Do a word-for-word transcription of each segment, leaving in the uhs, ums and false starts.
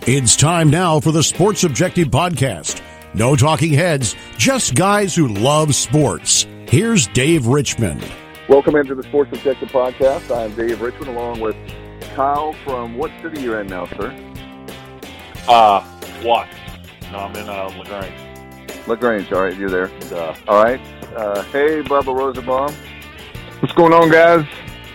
It's time now for the Sports Objective Podcast. No talking heads, just guys who love sports. Here's Dave Richmond. Welcome into the Sports Objective Podcast. I'm Dave Richmond along with Kyle from what city you're in now, sir? Uh, what? No, I'm in uh, LaGrange. LaGrange, all right, you're there. And, uh, all right. Uh, hey, Bubba Rosenbaum. What's going on, guys?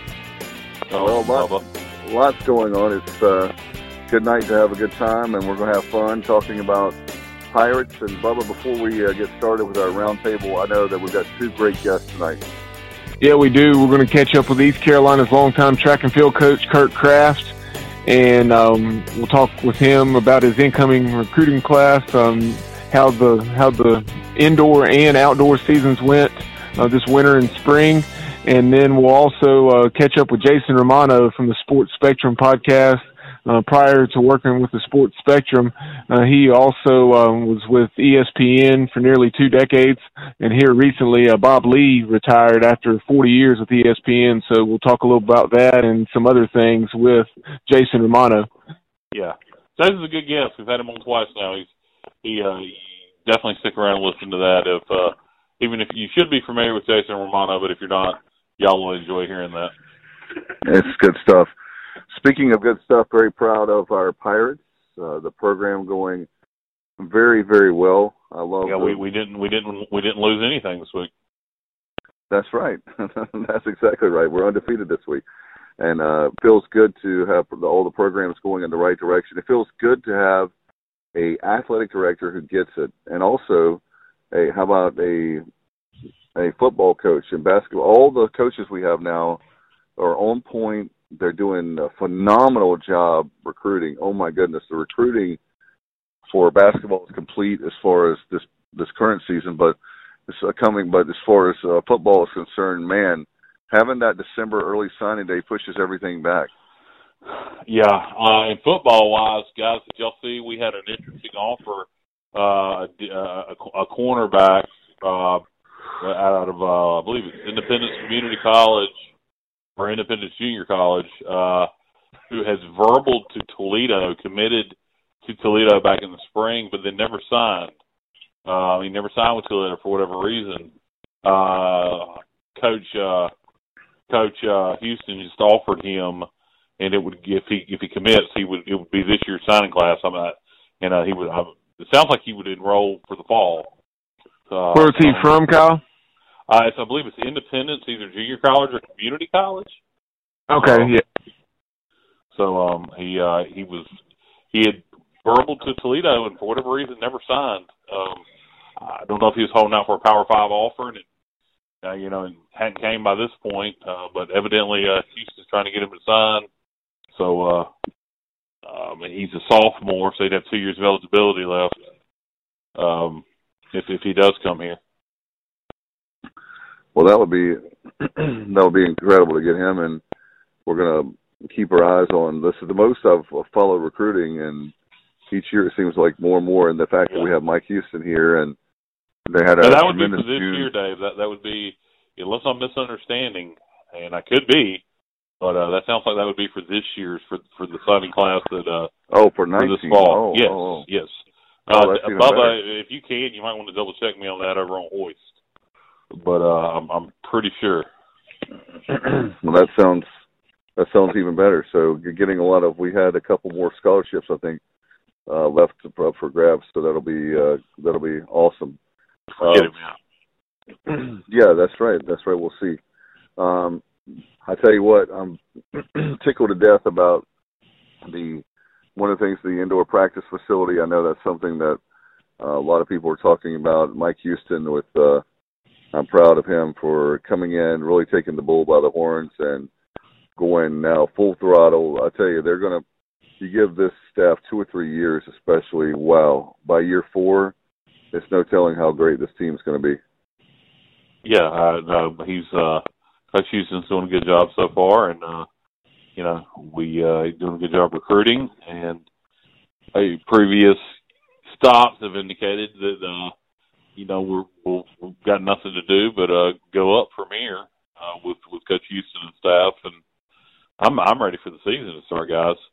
Oh, well, lots, lots going on. It's uh, a good night to have a good time, and we're going to have fun talking about Pirates. And, Bubba, before we uh, get started with our roundtable, I know that we've got two great guests tonight. Yeah, we do. We're going to catch up with East Carolina's longtime track and field coach, Kurt Kraft, and um, we'll talk with him about his incoming recruiting class, um, how the how the indoor and outdoor seasons went uh, this winter and spring. And then we'll also uh, catch up with Jason Romano from the Sports Spectrum podcast. Uh, prior to working with the Sports Spectrum, uh, he also um, was with E S P N for nearly two decades. And here recently, uh, Bob Lee retired after forty years with E S P N. So we'll talk a little about that and some other things with Jason Romano. Yeah, Jason's a good guest. We've had him on twice now. He's he, uh, he definitely stick around and listen to that. If uh, even if you should be familiar with Jason Romano, but if you're not, y'all will enjoy hearing that. It's good stuff. Speaking of good stuff, very proud of our Pirates. Uh, the program going very, very well. I love. Yeah, we, we didn't we didn't we didn't lose anything this week. That's right. That's exactly right. We're undefeated this week, and uh, it feels good to have all the programs going in the right direction. It feels good to have a athletic director who gets it, and also a how about a a football coach and basketball. All the coaches we have now are on point. They're doing a phenomenal job recruiting. Oh my goodness, the recruiting for basketball is complete as far as this this current season, but it's uh, coming. But as far as uh, football is concerned, man, having that December early signing day pushes everything back. Yeah, uh, and football wise, guys, did y'all see we had an interesting offer, uh, a, a cornerback uh, out of uh, I believe it's Independence Community College. or Independence Junior College, uh, who has verbal to Toledo, committed to Toledo back in the spring, but then never signed. Uh, he never signed with Toledo for whatever reason. Uh, Coach uh, Coach uh, Houston just offered him, and it would if he if he commits, he would it would be this year's signing class. I'm not, and uh, he would. Uh, it sounds like he would enroll for the fall. Uh, Where is he from, Kyle? Uh, it's, I believe it's Independence, either junior college or community college. Okay, um, yeah. So um, he uh, he was he had verbal to Toledo, and for whatever reason, never signed. Um, I don't know if he was holding out for a Power Five offer, and it, uh, you know, it hadn't came by this point. Uh, but evidently, uh, Houston's trying to get him to sign. So uh, um, he's a sophomore, so he'd have two years of eligibility left um, if if he does come here. Well, that would be that would be incredible to get him, and we're going to keep our eyes on this. Is the most I've followed recruiting, and each year it seems like more and more. And the fact yeah. that we have Mike Houston here, and they had a now, that would be tremendous for this June. year, Dave. That that would be, unless I'm misunderstanding, and I could be, but uh, that sounds like that would be for this year's for for the signing class that uh oh for nineteen for this fall. oh, yes, oh. yes. Oh, uh, Bubba, if you can, you might want to double check me on that over on Hoist. But uh, I'm, I'm pretty sure. Well, that sounds that sounds even better. So you're getting a lot of. We had a couple more scholarships, I think, uh, left for, for grabs. So that'll be uh, that'll be awesome. Forget uh, it, man. Yeah, that's right. That's right. We'll see. Um, I tell you what, I'm tickled to death about the one of the things, the indoor practice facility. I know that's something that uh, a lot of people are talking about. Mike Houston with. Uh, I'm proud of him for coming in, really taking the bull by the horns and going now full throttle. I tell you, they're going to, you give this staff two or three years especially, wow, by year four, there's no telling how great this team's going to be. Yeah, uh, no, he's, uh, Coach Houston's doing a good job so far, and, uh, you know, we, uh, he's doing a good job recruiting, and uh, previous stops have indicated that, uh, you know, we're, we'll, we've got nothing to do but uh, go up from here uh, with with Coach Houston and staff, and I'm I'm ready for the season to start, guys.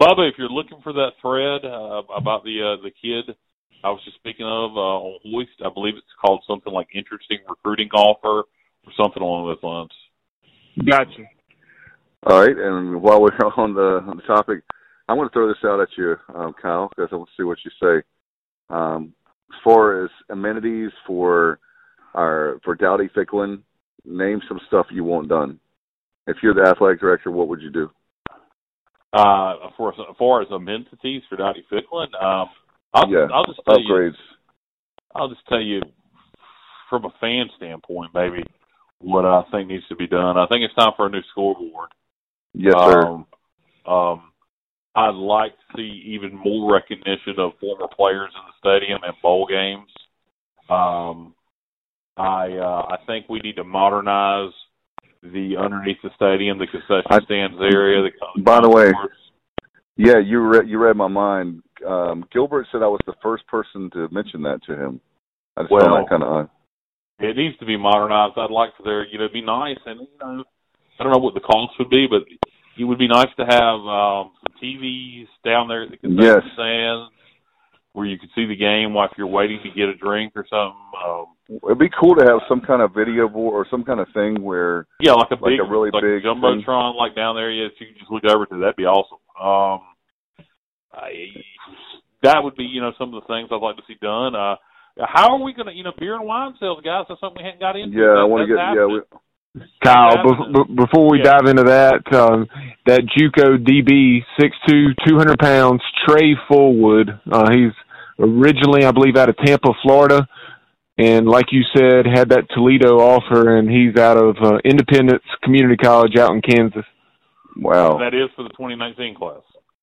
Bubba, if you're looking for that thread uh, about the uh, the kid I was just speaking of uh, on Hoist, I believe it's called something like Interesting Recruiting Offer or something along those lines. Gotcha. All right, and while we're on the, on the topic, I'm going to throw this out at you, um, Kyle, because I want to see what you say. Um, as far as amenities for our for Dowdy Ficklin, name some stuff you want done. If you're the athletic director, what would you do? Uh, for as far as amenities for Dowdy Ficklin, um, I'll, yeah, I'll just tell upgrades. you. I'll just tell you from a fan standpoint, maybe what I think needs to be done. I think it's time for a new scoreboard. Yes, sir. Um, um, I'd like to see even more recognition of former players in the stadium and bowl games. Um, I uh, I think we need to modernize the underneath the stadium, the concession I, stands area. The, by the way, yeah, you read you read my mind. Um, Gilbert said I was the first person to mention that to him. I just well, found that kind of odd. It needs to be modernized. I'd like for there, you know, to be nice, and you know, I don't know what the cost would be, but it would be nice to have um, some T Vs down there at the concession yes. stands where you could see the game while if you're waiting to get a drink or something. Um, It'd be cool to have some kind of video board or some kind of thing where yeah, like a like big, a really like big a jumbotron, thing. Like down there. Yes, you can just look over to. That'd be awesome. Um, I, that would be, you know, some of the things I'd like to see done. Uh, how are we going to, you know, beer and wine sales, guys? That's something we hadn't got into. Yeah, that, I want to get. happening. Yeah. We, Kyle, be- be- before we yeah. dive into that, um, that JUCO D B, six two, two hundred pounds, Trey Fullwood, uh, he's originally, I believe, out of Tampa, Florida, and like you said, had that Toledo offer, and he's out of uh, Independence Community College out in Kansas. Wow. That is for the twenty nineteen class.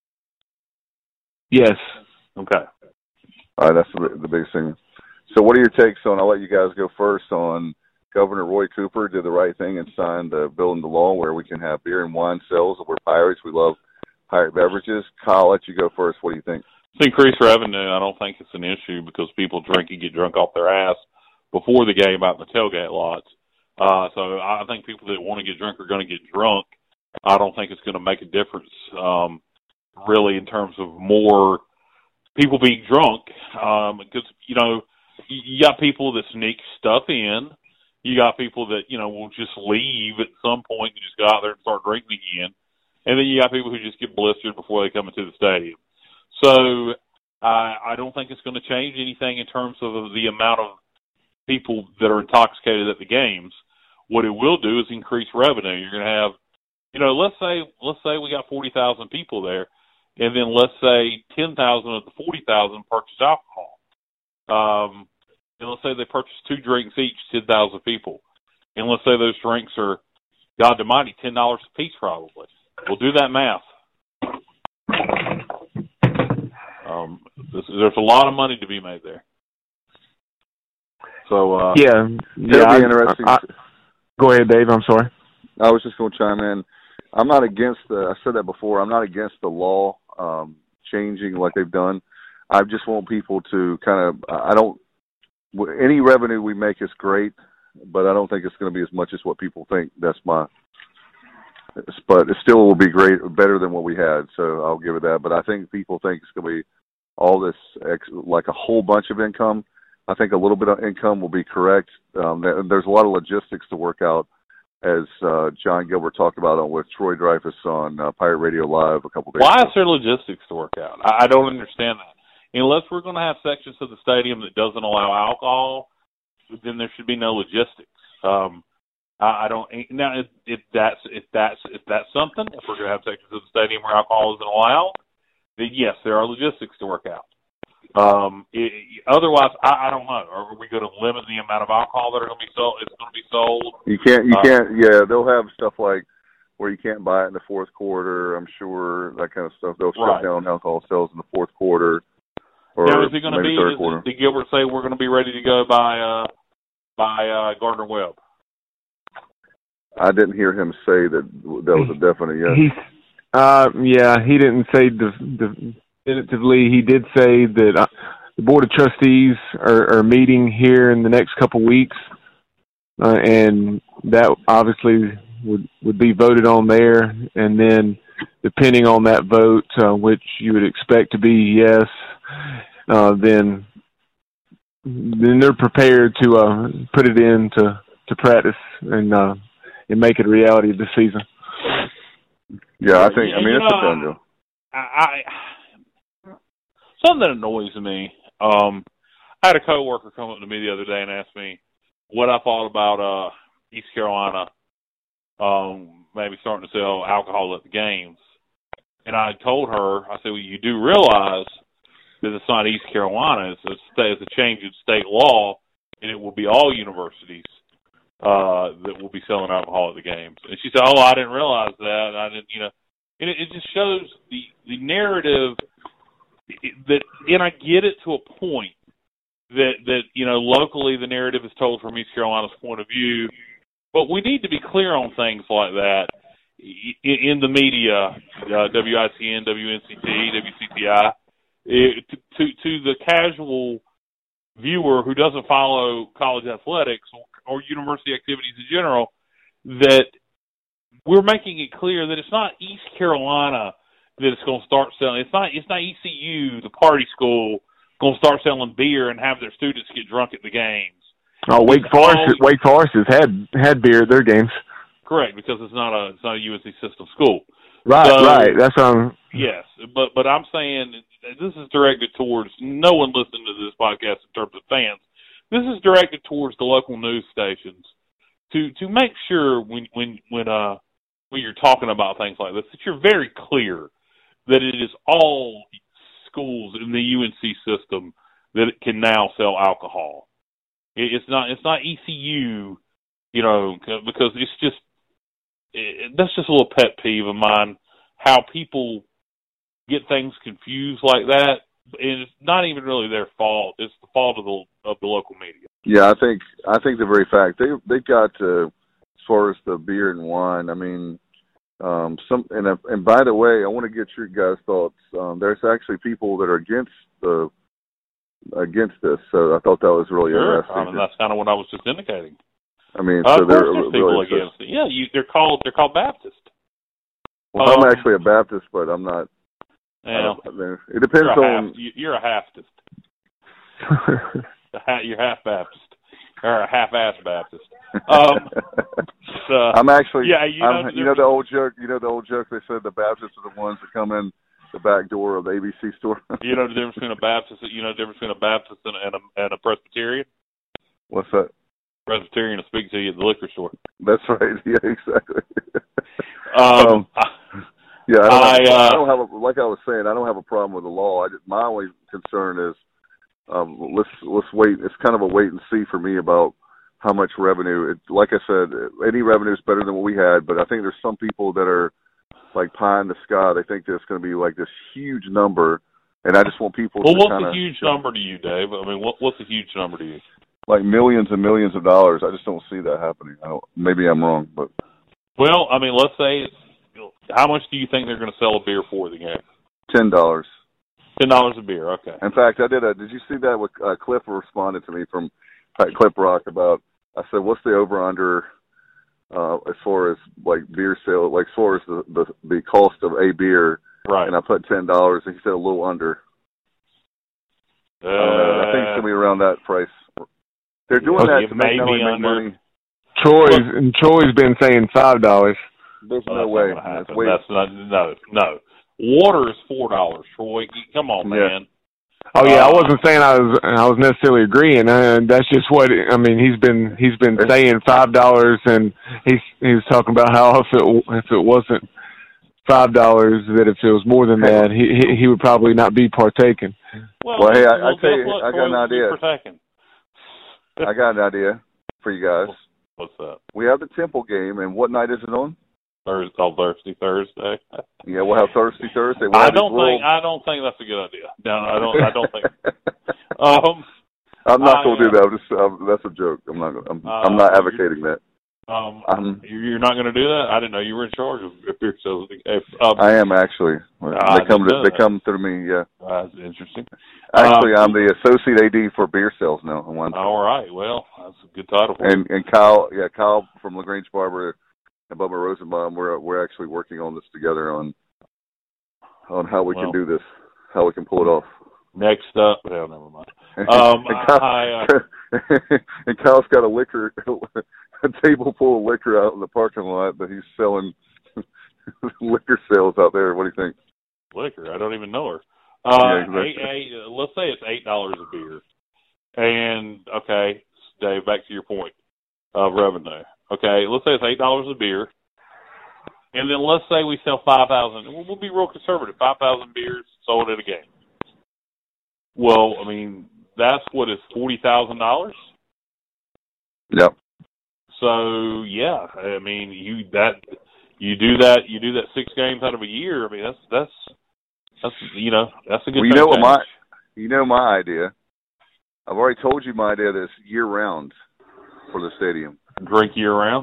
Yes. Okay. All right, that's the, the biggest thing. So what are your takes on, I'll let you guys go first, on Governor Roy Cooper did the right thing and signed the bill into law where we can have beer and wine sales. We're Pirates. We love pirate beverages. Kyle, I'll let you go first. What do you think? It's increased revenue. I don't think it's an issue because people drink and get drunk off their ass before the game out in the tailgate lots. Uh, so I think people that want to get drunk are going to get drunk. I don't think it's going to make a difference um, really in terms of more people being drunk um, because, you know, you got people that sneak stuff in. You got people that, you know, will just leave at some point and just go out there and start drinking again. And then you got people who just get blistered before they come into the stadium. So uh, I don't think it's going to change anything in terms of the amount of people that are intoxicated at the games. What it will do is increase revenue. You're going to have, you know, let's say let's say we got forty thousand people there, and then let's say ten thousand of the forty thousand purchase alcohol. Um, and let's say they purchase two drinks each, ten thousand people. And let's say those drinks are, God almighty, ten dollars a piece probably. We'll do that math. Um, this, there's a lot of money to be made there. So uh, yeah, yeah. It'll be I, interesting. I, I, go ahead, Dave. I'm sorry. I was just going to chime in. I'm not against the. I said that before. I'm not against the law um, changing like they've done. I just want people to kind of. I don't. Any revenue we make is great, but I don't think it's going to be as much as what people think. That's my. But it still will be great, better than what we had. So I'll give it that. But I think people think it's going to be all this, ex, like a whole bunch of income. I think a little bit of income will be correct. Um, there's a lot of logistics to work out, as uh, John Gilbert talked about on with Troy Dreyfus on uh, Pirate Radio Live a couple days Why ago. is there logistics to work out? I, I don't understand that. Unless we're going to have sections of the stadium that doesn't allow alcohol, then there should be no logistics. Um, I, I don't now if, if that's if that's if that's something. If we're going to have sections of the stadium where alcohol isn't allowed, then yes, there are logistics to work out. Um, it, otherwise, I, I don't know. Are we going to limit the amount of alcohol that are going to be sold? It's going to be sold. You can't. You uh, can't. Yeah, they'll have stuff like where you can't buy it in the fourth quarter. I'm sure that kind of stuff. They'll shut right. down alcohol sales in the fourth quarter. Or now, is it going to be? third Is, quarter. did Gilbert say we're going to be ready to go by uh, by uh, Gardner Webb? I didn't hear him say that. That was a definite yes. He's, uh, yeah, he didn't say de- definitively. He did say that uh, the Board of Trustees are, are meeting here in the next couple weeks, uh, and that obviously would would be voted on there, and then depending on that vote, uh, which you would expect to be yes, uh, then then they're prepared to uh, put it into to practice and uh, and make it a reality this season. Yeah, I think. I mean, you it's know, a done deal. I, I something that annoys me. Um, I had a coworker come up to me the other day and ask me what I thought about uh, East Carolina um, maybe starting to sell alcohol at the games. And I told her, I said, well, you do realize that it's not East Carolina. It's a, state, it's a change in state law, and it will be all universities uh, that will be selling alcohol at the games. And she said, oh, I didn't realize that. And I didn't, you know. And it, it just shows the, the narrative that, and I get it to a point, that, that, you know, locally the narrative is told from East Carolina's point of view, but we need to be clear on things like that in the media, uh, W I C N, W N C T, W C T I, it, to, to the casual viewer who doesn't follow college athletics or, or university activities in general, that we're making it clear that it's not East Carolina that it's going to start selling. It's not. It's not E C U, the party school, going to start selling beer and have their students get drunk at the games. Oh, Wake Forest. All, Wake Forest has had had beer at their games. Correct, because it's not a it's not a U N C system school. Right, so, right. That's um. Yes, but but I'm saying this is directed towards no one listening to this podcast in terms of fans. This is directed towards the local news stations to to make sure when when when uh when you're talking about things like this that you're very clear that it is all schools in the U N C system that can now sell alcohol. It's not it's not E C U, you know, because it's just it, that's just a little pet peeve of mine, how people get things confused like that. And it's not even really their fault. It's the fault of the of the local media. Yeah, I think I think the very fact they they've got to, as far as the beer and wine. I mean, um, some and uh, and by the way, I want to get your guys' thoughts. Um, there's actually people that are against the against this, so I thought that was really sure. interesting. I mean, that's kind of what I was just indicating. I mean, uh, so of they're course there's really people against it. Yeah, you, they're called they're called Baptist. Well, um, I'm actually a Baptist, but I'm not. Yeah, it depends you're on. Half, you're a halftist. You're half Baptist or a half-ass Baptist. Um, so, I'm actually. Yeah, you know, I'm, you know the old joke. You know the old joke. They said the Baptists are the ones that come in the back door of the A B C store. You know the difference between a Baptist. You know the difference between a Baptist and a, and a Presbyterian. What's that? Presbyterian will speak to you at the liquor store. That's right. Yeah, exactly. um, um, yeah, I don't, I, have, uh, I don't have a, like I was saying, I don't have a problem with the law. I just, my only concern is um, let's let's wait. It's kind of a wait and see for me about how much revenue. It, like I said, any revenue is better than what we had, but I think there's some people that are like pie in the sky. They think that it's going to be like this huge number, and I just want people well, to what's kinda, a huge number to you, Dave? I mean, what, what's a huge number to you? Like millions and millions of dollars. I just don't see that happening. I don't, maybe I'm wrong, but well, I mean, let's say it's how much do you think they're going to sell a beer for the game? Ten dollars. Ten dollars a beer. Okay. In fact, I did a. Did you see that? With uh, Cliff responded to me from Clip Rock about. I said, "What's the over under uh, as far as like beer sale? Like as far as the the, the cost of a beer?" Right. And I put ten dollars, and he said a little under. Uh, I, don't know. I think it's gonna be around that price. They're doing okay, that to make, not only make money. Troy's and Troy's been saying five dollars. There's well, no way. That's, that's, way. that's not no no. Water is four dollars, Troy. Come on, yeah. man. Oh yeah, uh, I wasn't saying I was I was necessarily agreeing. Uh, that's just what I mean. He's been he's been saying five dollars, and he's he's talking about how if it if it wasn't five dollars, that if it was more than that, he he, he would probably not be partaking. Well, well hey, I, well, I tell you, what, I got an idea. I got an idea for you guys. What's that? We have the Temple game, and what night is it on? Thursday, oh, Thursday, Thursday. Yeah, we'll have Thursday, Thursday. We'll I don't little... think I don't think that's a good idea. No, I don't. I don't think. um, I'm not I, going to do uh, that. I'm just, I'm, that's a joke. I'm not. I'm, uh, I'm not advocating that. Um, I'm, you're not going to do that? I didn't know you were in charge of beer sales. Um, I am actually. I they come. To, they that. come through me. Yeah. Uh, that's interesting. Actually, um, I'm the associate A D for beer sales now. All right. Well, that's a good title. For and and Kyle, yeah, Kyle from LaGrange Barber and Bubba Rosenbaum. We're we're actually working on this together on on how we well, can do this, how we can pull it off. Next up, well, never mind. Um, and, Kyle, I, uh, and Kyle's got a liquor, a table full of liquor out in the parking lot that he's selling liquor sales out there. What do you think? Liquor? I don't even know her. Uh, yeah, exactly. eight, eight, let's say it's eight dollars a beer. And, okay, Dave, back to your point of revenue. Okay, let's say it's eight dollars a beer. And then let's say we sell five thousand. We'll, we'll be real conservative. five thousand beers sold at a game. Well, I mean, that's what is forty thousand dollars. Yep. So yeah, I mean, you that you do that you do that six games out of a year. I mean, that's that's that's you know that's a good. Well, you know what my you know my idea. I've already told you my idea. That's year round for the stadium. Drink year round?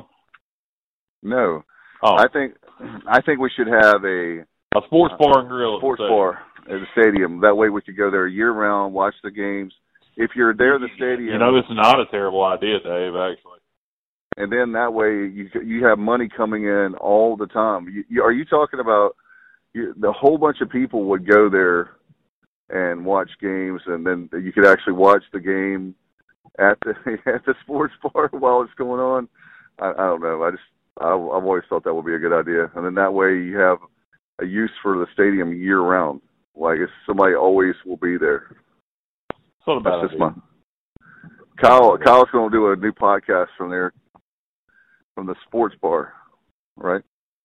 No. Oh. I think I think we should have a a sports bar and grill. Sports bar at the stadium. That way we could go there year round, watch the games. If you're there in the stadium, you know, it's not a terrible idea, Dave. Actually, and then that way you you have money coming in all the time. You, you, are you talking about you, the whole bunch of people would go there and watch games, and then you could actually watch the game at the at the sports bar while it's going on? I, I don't know. I just I, I've always thought that would be a good idea, and then that way you have a use for the stadium year round. Like if somebody always will be there. It's not a bad That's just idea. my Kyle. Kyle's going to do a new podcast from there, from the sports bar, right?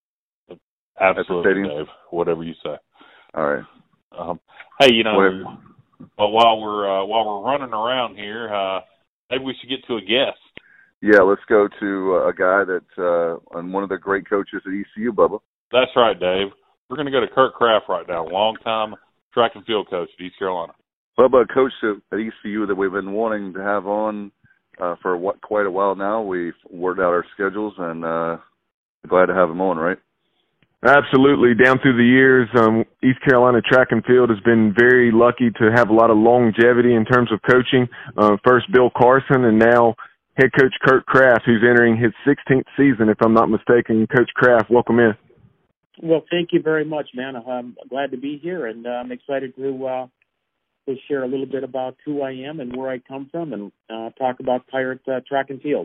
Absolutely, Dave. Whatever you say. All right. Um, hey, you know, Whatever. but while we're uh, while we're running around here, uh, maybe we should get to a guest. Yeah, let's go to uh, a guy that uh, and one of the great coaches at E C U, Bubba. That's right, Dave. We're going to go to Kurt Kraft right now, longtime track and field coach at East Carolina. Bubba, a coach at E C U that we've been wanting to have on uh, for what, quite a while now. We've worked out our schedules, and uh, glad to have him on, right? Absolutely. Down through the years, um, East Carolina track and field has been very lucky to have a lot of longevity in terms of coaching. Uh, first Bill Carson, and now head coach Kurt Kraft, who's entering his sixteenth season, if I'm not mistaken. Coach Kraft, welcome in. Well, thank you very much, man. I'm glad to be here, and uh, I'm excited to uh, to share a little bit about who I am and where I come from, and uh, talk about Pirate uh, track and field.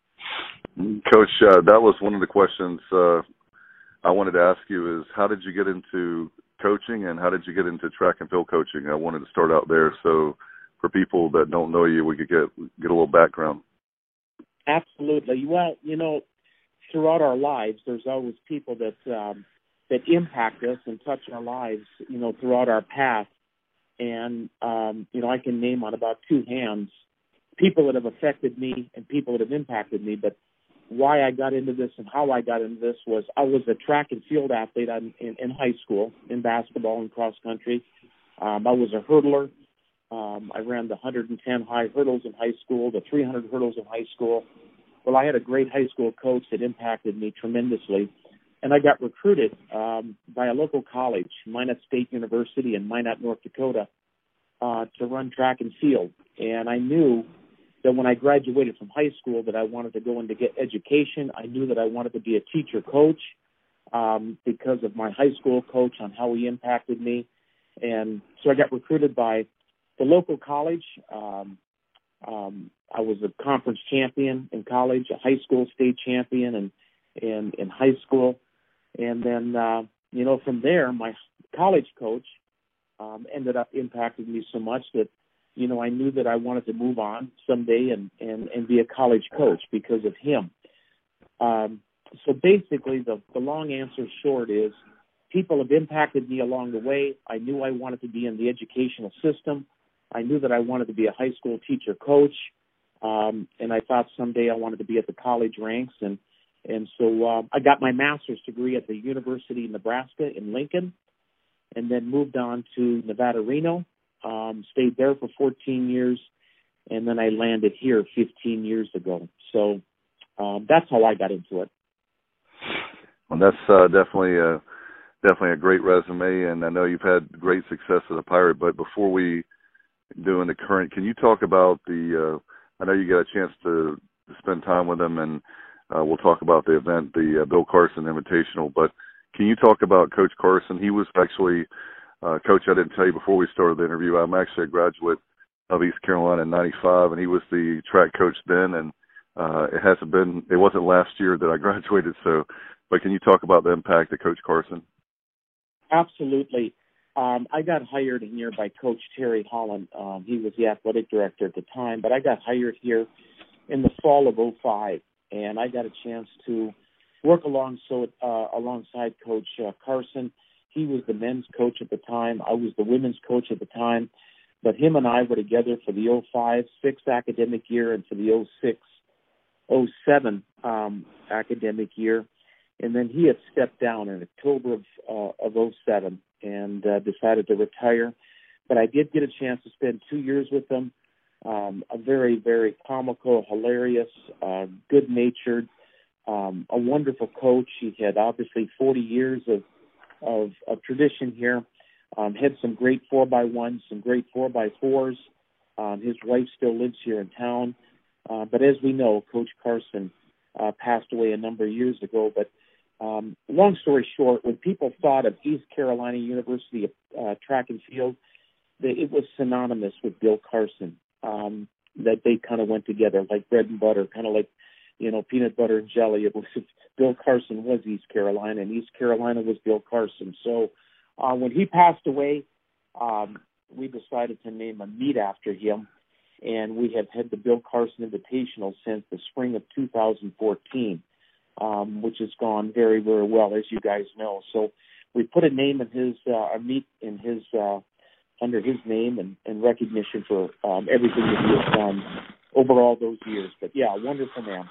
Coach, uh, that was one of the questions uh, I wanted to ask you is how did you get into coaching, and how did you get into track and field coaching? I wanted to start out there, so for people that don't know you, we could get get a little background. Absolutely. Well, you know, throughout our lives, there's always people that um, that impact us and touch our lives, you know, throughout our path. And, um, you know, I can name on about two hands people that have affected me and people that have impacted me. But why I got into this and how I got into this was I was a track and field athlete in, in, in high school, in basketball and cross country. Um, I was a hurdler. Um, I ran the one hundred ten high hurdles in high school, the three hundred hurdles in high school. Well, I had a great high school coach that impacted me tremendously. And I got recruited um, by a local college, Minot State University in Minot, North Dakota, uh, to run track and field. And I knew that when I graduated from high school that I wanted to go into get education. I knew that I wanted to be a teacher coach um, because of my high school coach on how he impacted me. And so I got recruited by the local college. Um, um, I was a conference champion in college, a high school state champion in, in, in high school. And then, uh, you know, from there, my college coach um, ended up impacting me so much that, you know, I knew that I wanted to move on someday and, and, and be a college coach because of him. Um, so basically, the, the long answer short is people have impacted me along the way. I knew I wanted to be in the educational system. I knew that I wanted to be a high school teacher coach. Um, and I thought someday I wanted to be at the college ranks. And And so uh, I got my master's degree at the University of Nebraska in Lincoln, and then moved on to Nevada, Reno, um, stayed there for fourteen years, and then I landed here fifteen years ago. So um, that's how I got into it. Well, that's uh, definitely a, definitely a great resume, and I know you've had great success as a Pirate. But before we do in the current, can you talk about the uh, – I know you got a chance to, to spend time with them, and – Uh, we'll talk about the event, the uh, Bill Carson Invitational, but can you talk about Coach Carson? He was actually, uh, Coach, I didn't tell you before we started the interview, I'm actually a graduate of East Carolina in ninety-five, and he was the track coach then, and uh, it hasn't been, it wasn't last year that I graduated, so, but can you talk about the impact of Coach Carson? Absolutely. Um, I got hired here by Coach Terry Holland. Um, he was the athletic director at the time, but I got hired here in the fall of oh five, and I got a chance to work along, so, uh, alongside Coach uh, Carson. He was the men's coach at the time. I was the women's coach at the time. But him and I were together for the oh five six academic year and for the oh six oh seven um, academic year. And then he had stepped down in October of, uh, of oh seven and uh, decided to retire. But I did get a chance to spend two years with him. Um, a very, very comical, hilarious, uh, good-natured, um, a wonderful coach. He had obviously forty years of, of, of tradition here. Um, had some great four by ones, some great four by fours. Um, his wife still lives here in town. Uh, but as we know, Coach Carson uh, passed away a number of years ago. But um, long story short, when people thought of East Carolina University uh, track and field, they, it was synonymous with Bill Carson. Um, that they kind of went together like bread and butter, kind of like, you know, peanut butter and jelly. It was Bill Carson was East Carolina, and East Carolina was Bill Carson. So, Uh, when he passed away, um, we decided to name a meet after him, and we have had the Bill Carson Invitational since the spring of two thousand fourteen, um, which has gone very, very well, as you guys know. So we put a name in his, uh, a meet in his, uh, under his name and, and recognition for um, everything that he has done over all those years. But yeah, wonderful man.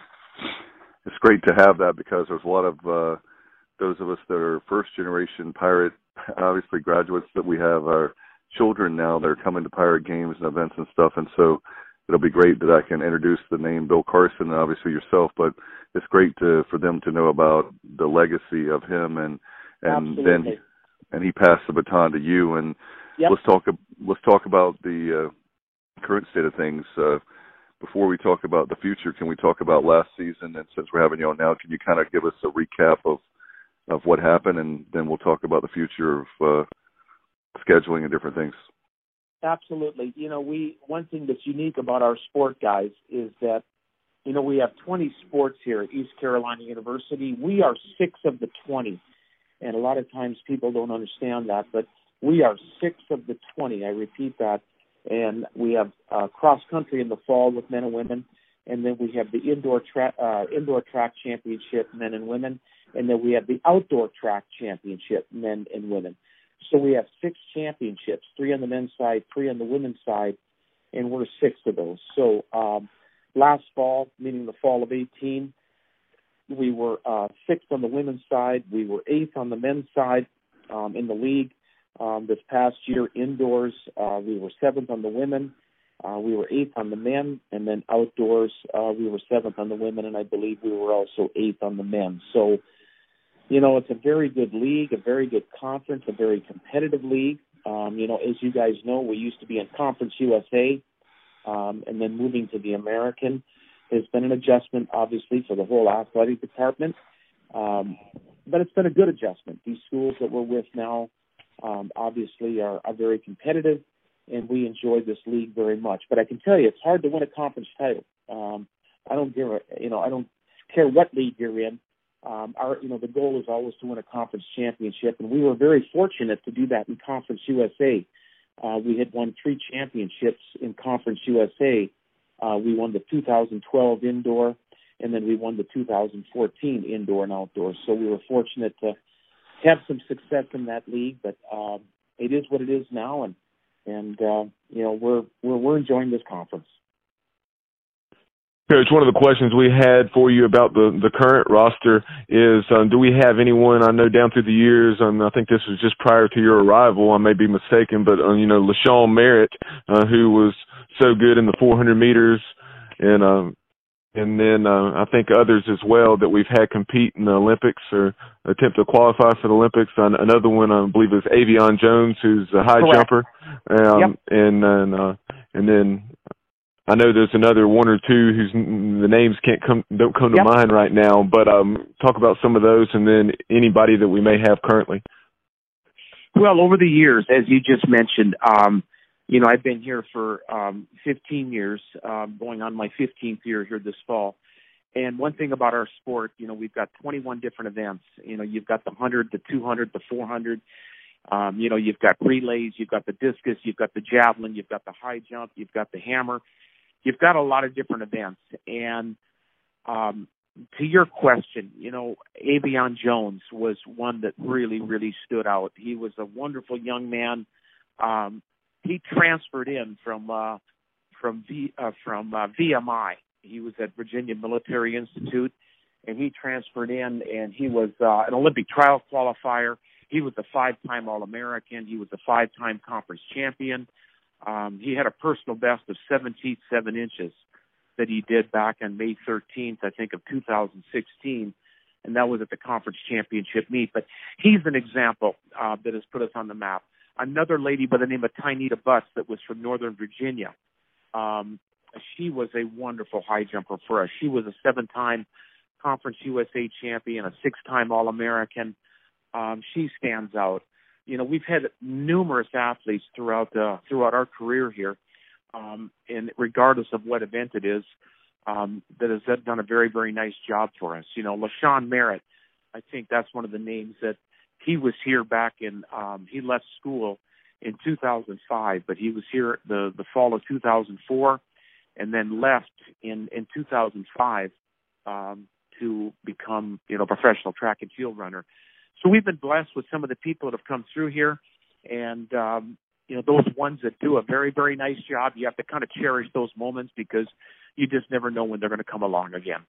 It's great to have that because there's a lot of uh, those of us that are first-generation Pirate, obviously graduates that we have our children now that are coming to Pirate games and events and stuff, and so it'll be great that I can introduce the name Bill Carson and obviously yourself, but it's great to, for them to know about the legacy of him, and and Absolutely. then and he passed the baton to you. And yep. let's talk let's talk about the uh, current state of things. Uh, before we talk about the future, can we talk about last season? And since we're having you on now, can you kind of give us a recap of of what happened, and then we'll talk about the future of uh, scheduling and different things. Absolutely. You know, we one thing that's unique about our sport, guys, is that, you know, we have twenty sports here at East Carolina University. We are six of the twenty, and a lot of times people don't understand that, but we are six of the twenty. I repeat that. And we have uh, cross-country in the fall with men and women, and then we have the indoor, tra- uh, indoor track championship, men and women, and then we have the outdoor track championship, men and women. So we have six championships, three on the men's side, three on the women's side, and we're six of those. So um, last fall, meaning the fall of eighteen, we were uh, sixth on the women's side. We were eighth on the men's side um, in the league. Um, this past year, indoors, uh, we were seventh on the women. Uh, we were eighth on the men, and then outdoors, uh, we were seventh on the women, and I believe we were also eighth on the men. So, you know, it's a very good league, a very good conference, a very competitive league. Um, you know, as you guys know, we used to be in Conference U S A, um, and then moving to the American. There's been an adjustment, obviously, for the whole athletic department, um, but it's been a good adjustment. These schools that we're with now, um, obviously, are, are very competitive, and we enjoy this league very much. But I can tell you, it's hard to win a conference title. Um, I don't give a, you know, I don't care what league you're in. Um, our, you know, the goal is always to win a conference championship, and we were very fortunate to do that in Conference U S A. Uh, we had won three championships in Conference U S A. Uh, we won the two thousand twelve indoor, and then we won the two thousand fourteen indoor and outdoor. So we were fortunate to have some success in that league, but um, it is what it is now, and and uh, you know we're we're we're enjoying this conference. Coach, one of the questions we had for you about the, the current roster is, um, do we have anyone, I know down through the years, um, I think this was just prior to your arrival, I may be mistaken, but, um, you know, LaShawn Merritt, uh, who was so good in the four hundred meters, and um, and then uh, I think others as well that we've had compete in the Olympics or attempt to qualify for the Olympics. Uh, another one, I believe, is Avion Jones, who's a high Correct. jumper, um, yep. and, and, uh, and then I know there's another one or two whose the names can't come don't come Yep. to mind right now, but um, talk about some of those, and then anybody that we may have currently. Well, over the years, as you just mentioned, um, you know, I've been here for um, fifteen years, um, going on my fifteenth year here this fall. And one thing about our sport, you know, we've got twenty-one different events. You know, you've got the one hundred, the two hundred, the four hundred. Um, you know, you've got relays, you've got the discus, you've got the javelin, you've got the high jump, you've got the hammer. You've got a lot of different events. And um, to your question, you know, Avion Jones was one that really, really stood out. He was a wonderful young man. Um, he transferred in from uh, from v, uh, from uh, V M I. He was at Virginia Military Institute, and he transferred in, and he was uh, an Olympic trial qualifier. He was a five-time All-American. He was a five-time conference champion. Um, he had a personal best of seven feet seven inches that he did back on May thirteenth, I think, of two thousand sixteen, and that was at the conference championship meet. But he's an example uh, that has put us on the map. Another lady by the name of Tynita Butts that was from Northern Virginia. Um, she was a wonderful high jumper for us. She was a seven-time Conference U S A champion, a six-time All-American. Um, she stands out. You know, we've had numerous athletes throughout uh, throughout our career here, um, and regardless of what event it is, um, that has done a very, very nice job for us. You know, LaShawn Merritt, I think that's one of the names that he was here back in, um, he left school in two thousand five, but he was here the, the fall of two thousand four and then left in, in two thousand five um, to become, you know, a professional track and field runner. So we've been blessed with some of the people that have come through here, and, um, you know, those ones that do a very, very nice job, you have to kind of cherish those moments because you just never know when they're going to come along again.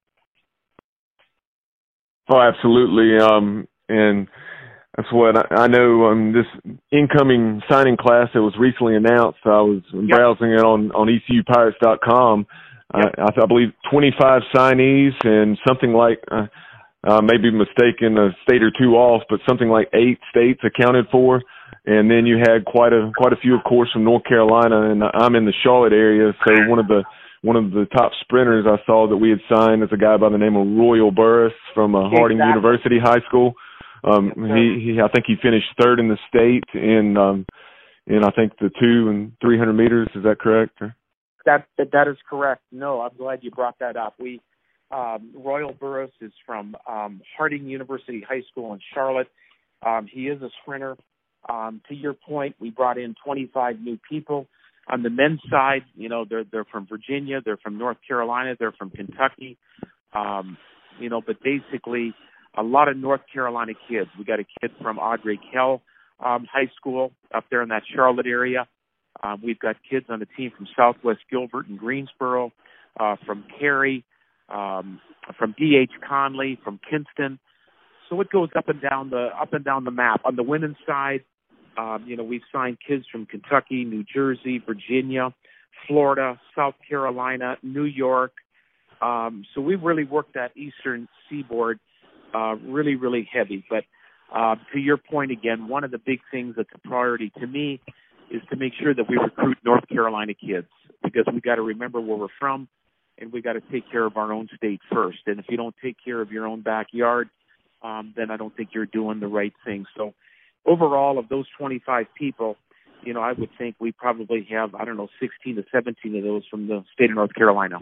Oh, absolutely. Um, and that's what I, I know. Um, this incoming signing class that was recently announced, I was yep. browsing it on, on E C U Pirates dot com. Yep. I, I believe twenty-five signees and something like uh, – Uh, maybe mistaken a state or two off, but something like eight states accounted for. And then you had quite a quite a few, of course, from North Carolina, and I'm in the Charlotte area. So one of the one of the top sprinters I saw that we had signed is a guy by the name of Royal Burris from uh, Harding exactly. University High School. Um, he, he I think he finished third in the state in um, in I think the two and three hundred meters. Is that correct? Or? That that is correct. No, I'm glad you brought that up. We. Um, Royal Burris is from um, Harding University High School in Charlotte. Um, he is a sprinter. Um, to your point, we brought in twenty-five new people. On the men's side, you know, they're they're from Virginia, they're from North Carolina, they're from Kentucky. Um, you know, but basically a lot of North Carolina kids. We got a kid from Audrey Kell um, High School up there in that Charlotte area. Um, we've got kids on the team from Southwest Gilbert and Greensboro, uh, from Cary. Um, from D H Conley, from Kinston. So it goes up and down the up and down the map. On the women's side, um, you know, we've signed kids from Kentucky, New Jersey, Virginia, Florida, South Carolina, New York. Um, so we've really worked that eastern seaboard uh, really, really heavy. But uh, to your point again, one of the big things that's a priority to me is to make sure that we recruit North Carolina kids, because we got to remember where we're from. And we got to take care of our own state first. And if you don't take care of your own backyard, um, then I don't think you're doing the right thing. So overall, of those twenty-five people, you know, I would think we probably have, I don't know, sixteen to seventeen of those from the state of North Carolina.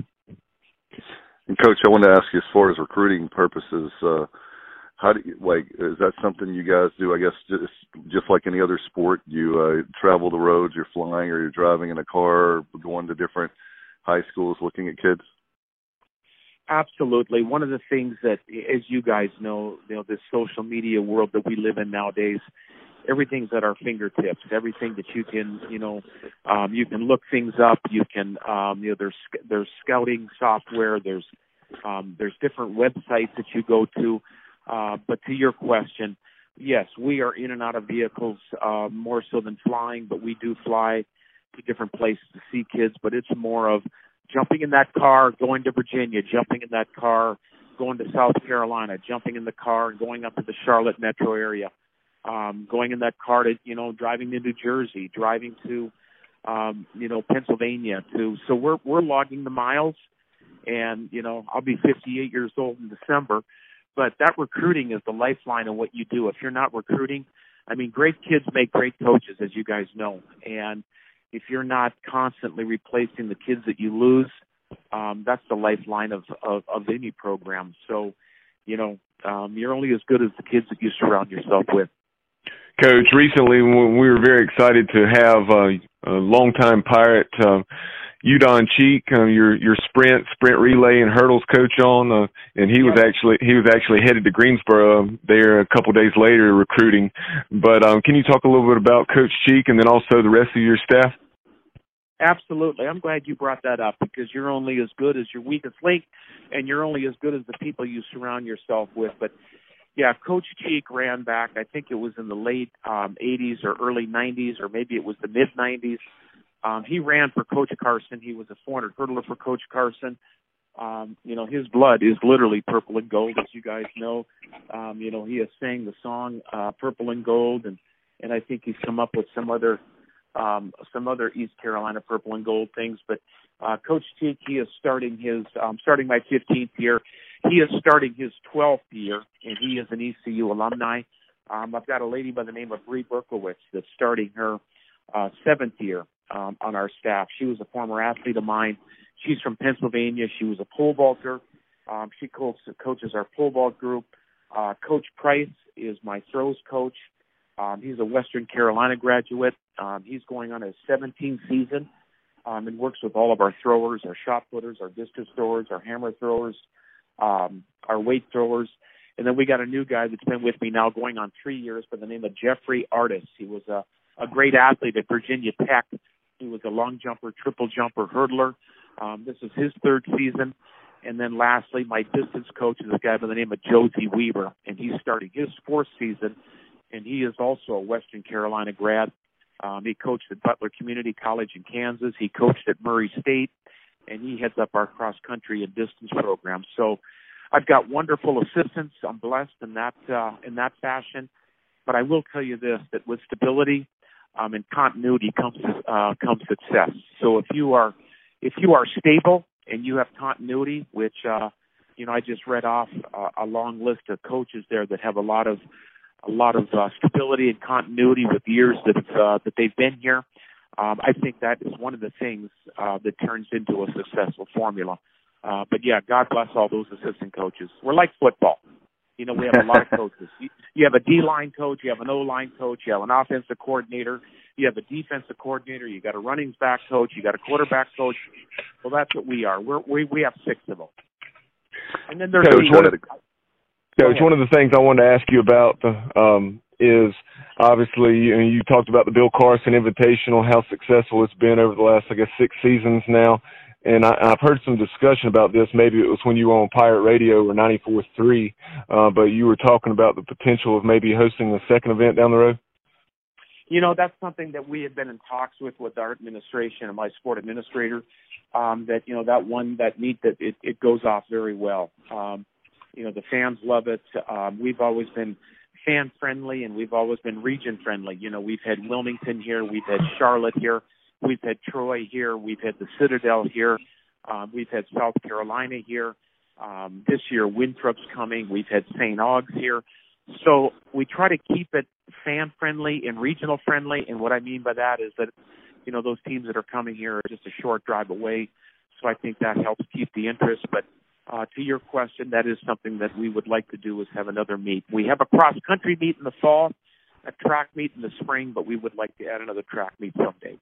And Coach, I want to ask you, as far as recruiting purposes, uh, how do you, like, is that something you guys do? I guess just just like any other sport, you uh, travel the roads, you're flying, or you're driving in a car, or going to different high schools looking at kids? Absolutely. One of the things that, as you guys know, you know, this social media world that we live in nowadays, everything's at our fingertips. Everything that you can, you know, um, you can look things up. You can, um, you know, there's there's scouting software. There's um, there's different websites that you go to. Uh, but to your question, yes, we are in and out of vehicles uh, more so than flying, but we do fly to different places to see kids, but it's more of jumping in that car, going to Virginia, jumping in that car, going to South Carolina, jumping in the car and going up to the Charlotte metro area, um, going in that car to, you know, driving to New Jersey, driving to um, you know, Pennsylvania to. So we're we're logging the miles, and you know, I'll be fifty-eight years old in December. But that recruiting is the lifeline of what you do. If you're not recruiting, I mean, great kids make great coaches, as you guys know. And if you're not constantly replacing the kids that you lose, um, that's the lifeline of, of, of any program. So, you know, um, you're only as good as the kids that you surround yourself with. Coach, recently we were very excited to have uh, a longtime Pirate, uh, Udon Cheek, uh, your your sprint, sprint relay, and hurdles coach on, uh, and he was actually he was actually headed to Greensboro there a couple days later recruiting. But um, can you talk a little bit about Coach Cheek and then also the rest of your staff? Absolutely. I'm glad you brought that up because you're only as good as your weakest link, and you're only as good as the people you surround yourself with. But yeah, Coach Cheek ran back, I think it was in the late um, eighties or early nineties, or maybe it was the mid nineties. Um, he ran for Coach Carson. He was a four hundred hurdler for Coach Carson. Um, you know, his blood is literally purple and gold, as you guys know. Um, you know, he has sang the song uh, Purple and Gold, and, and I think he's come up with some other um, some other East Carolina purple and gold things. But uh, Coach Cheek, he is starting his um, starting my fifteenth year. He is starting his twelfth year, and he is an E C U alumni. Um, I've got a lady by the name of Bree Berkowitz that's starting her uh, seventh year um, on our staff. She was a former athlete of mine. She's from Pennsylvania. She was a pole vaulter. Um, she co- coaches our pole vault group. Uh, Coach Price is my throws coach. Um, he's a Western Carolina graduate. Um, he's going on his seventeenth season um, and works with all of our throwers, our shot putters, our discus throwers, our hammer throwers, um, our weight throwers. And then we got a new guy that's been with me now going on three years by the name of Jeffrey Artis. He was a, a great athlete at Virginia Tech. He was a long jumper, triple jumper, hurdler. Um, this is his third season. And then lastly, my distance coach is a guy by the name of Josie Weaver, and he's starting his fourth season, and he is also a Western Carolina grad. Um, he coached at Butler Community College in Kansas. He coached at Murray State, and he heads up our cross-country and distance program. So I've got wonderful assistants. I'm blessed in that uh, in that fashion. But I will tell you this, that with stability um, and continuity comes uh, comes success. So if you are if you are stable and you have continuity, which uh, you know I just read off uh, a long list of coaches there that have a lot of a lot of uh, stability and continuity with years that uh, that they've been here. Um, I think that is one of the things uh, that turns into a successful formula. Uh, but yeah, God bless all those assistant coaches. We're like football. You know, we have a lot of coaches. You, you have a D-line coach, you have an O-line coach, you have an offensive coordinator, you have a defensive coordinator, you got a running back coach, you got a quarterback coach. Well, that's what we are. We're, we we have six of them. And then there's Coach, one of, Coach, one of the things I wanted to ask you about um, is obviously you, know, you talked about the Bill Carson Invitational, how successful it's been over the last, I guess, six seasons now. And I, I've heard some discussion about this. Maybe it was when you were on Pirate Radio or ninety-four point three, uh, but you were talking about the potential of maybe hosting a second event down the road. You know, that's something that we have been in talks with with our administration and my sport administrator, um, that, you know, that one, that meet, that it, it goes off very well. Um, you know, the fans love it. Um, we've always been fan-friendly, and we've always been region-friendly. You know, we've had Wilmington here. We've had Charlotte here. We've had Troy here. We've had the Citadel here. Um, we've had South Carolina here. Um, this year, Winthrop's coming. We've had Saint Augs here. So we try to keep it fan-friendly and regional-friendly, and what I mean by that is that, you know, those teams that are coming here are just a short drive away, so I think that helps keep the interest. But uh, to your question, that is something that we would like to do, is have another meet. We have a cross-country meet in the fall, a track meet in the spring, but we would like to add another track meet someday.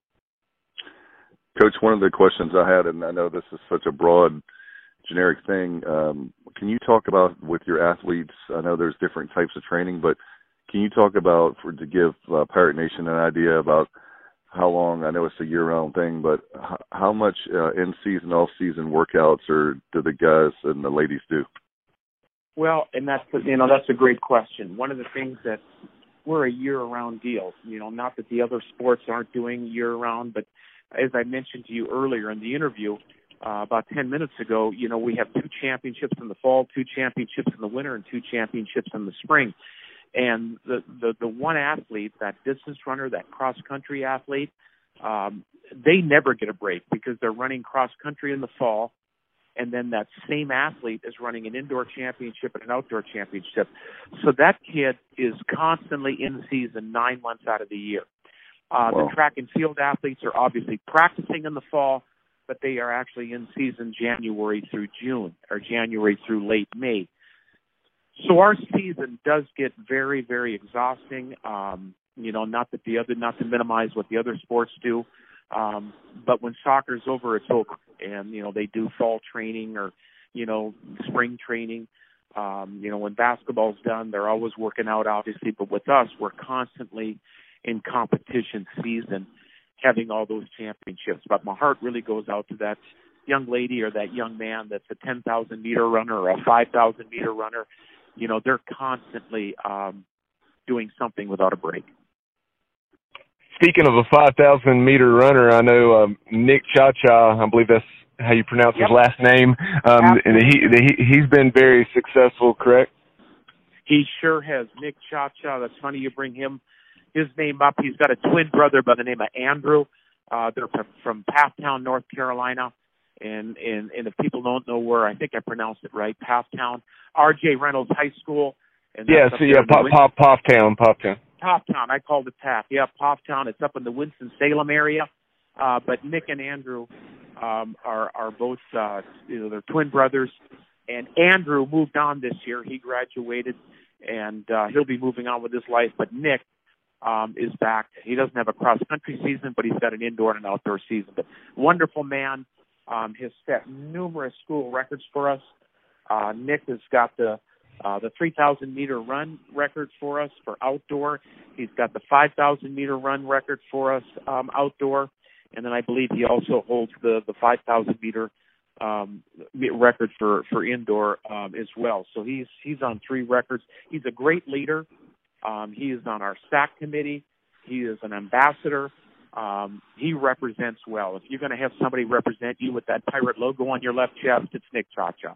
Coach, one of the questions I had, and I know this is such a broad, generic thing, um, can you talk about with your athletes, I know there's different types of training, but can you talk about, for to give uh, Pirate Nation an idea about how long, I know it's a year-round thing, but h- how much uh, in-season, off-season workouts or do the guys and the ladies do? Well, and that's, you know, that's a great question. One of the things that we're a year-round deal, you know, not that the other sports aren't doing year-round, but as I mentioned to you earlier in the interview, uh, about ten minutes ago, you know, we have two championships in the fall, two championships in the winter, and two championships in the spring. And the, the, the one athlete, that distance runner, that cross-country athlete, um, they never get a break because they're running cross country in the fall, and then that same athlete is running an indoor championship and an outdoor championship. So that kid is constantly in season nine months out of the year. Uh, wow. The track and field athletes are obviously practicing in the fall, but they are actually in season January through June or January through late May. So our season does get very, very exhausting. Um, you know, not that the other, not to minimize what the other sports do, um, but when soccer's over, it's over. And you know, they do fall training or you know, spring training. Um, you know, when basketball's done, they're always working out, obviously. But with us, we're constantly in competition season, having all those championships. But my heart really goes out to that young lady or that young man that's a ten thousand meter runner or a five thousand meter runner. You know, they're constantly um, doing something without a break. Speaking of a five thousand meter runner, I know um, Nick Cha-Cha, I believe that's how you pronounce Yep. his last name, um, and he, he, he's been very successful, correct? He sure has. Nick Cha-Cha, that's funny you bring him, his name up. He's got a twin brother by the name of Andrew. Uh, they're from, from Pathtown, North Carolina. And, and and if people don't know where, I think I pronounced it right, Pathtown, R J Reynolds High School. And yeah, so yeah, Pop, Pop, Pathtown, Pathtown. Pathtown, I called it Path. Yeah, Pathtown. It's up in the Winston-Salem area. Uh, but Nick and Andrew um, are are both, uh, you know, they're twin brothers. And Andrew moved on this year. He graduated, and uh, he'll be moving on with his life. But Nick um, is back. He doesn't have a cross-country season, but he's got an indoor and an outdoor season. But wonderful man. Um, has set numerous school records for us. Uh, Nick has got the uh, the three thousand meter run record for us for outdoor. He's got the five thousand meter run record for us um, outdoor, and then I believe he also holds the the five thousand meter um, record for for indoor um, as well. So he's he's on three records. He's a great leader. Um, he is on our S A C committee. He is an ambassador. Um, he represents well. If you're going to have somebody represent you with that pirate logo on your left chest, it's Nick Cha-Cha.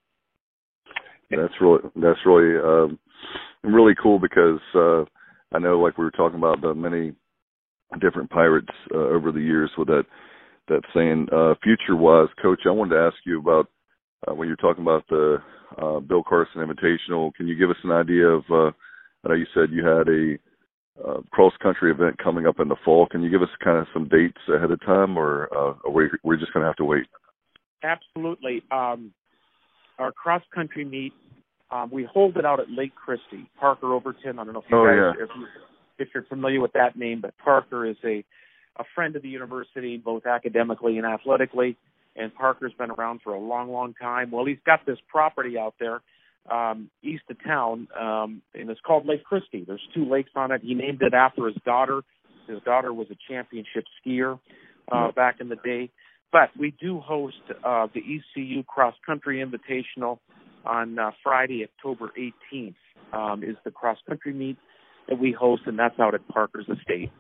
That's really that's really um, really cool because uh, I know, like we were talking about, the many different pirates uh, over the years with that that saying. Uh, future-wise, Coach, I wanted to ask you about uh, when you're talking about the uh, Bill Carson Invitational. Can you give us an idea of? Uh, I know you said you had a Uh, cross-country event coming up in the fall. Can you give us kind of some dates ahead of time, or uh, are we, we're just going to have to wait? Absolutely. Um, our cross-country meet, um, we hold it out at Lake Christie. Parker Overton, I don't know if you oh, guys, yeah. if, you, if you're familiar with that name, but Parker is a, a friend of the university, both academically and athletically, and Parker's been around for a long, long time. Well, he's got this property out there Um, east of town, um, and it's called Lake Christie. There's two lakes on it. He named it after his daughter. His daughter was a championship skier uh, back in the day. But we do host uh, the E C U Cross Country Invitational on uh, Friday, October eighteenth. Um, is the cross country meet that we host, and that's out at Parker's Estate.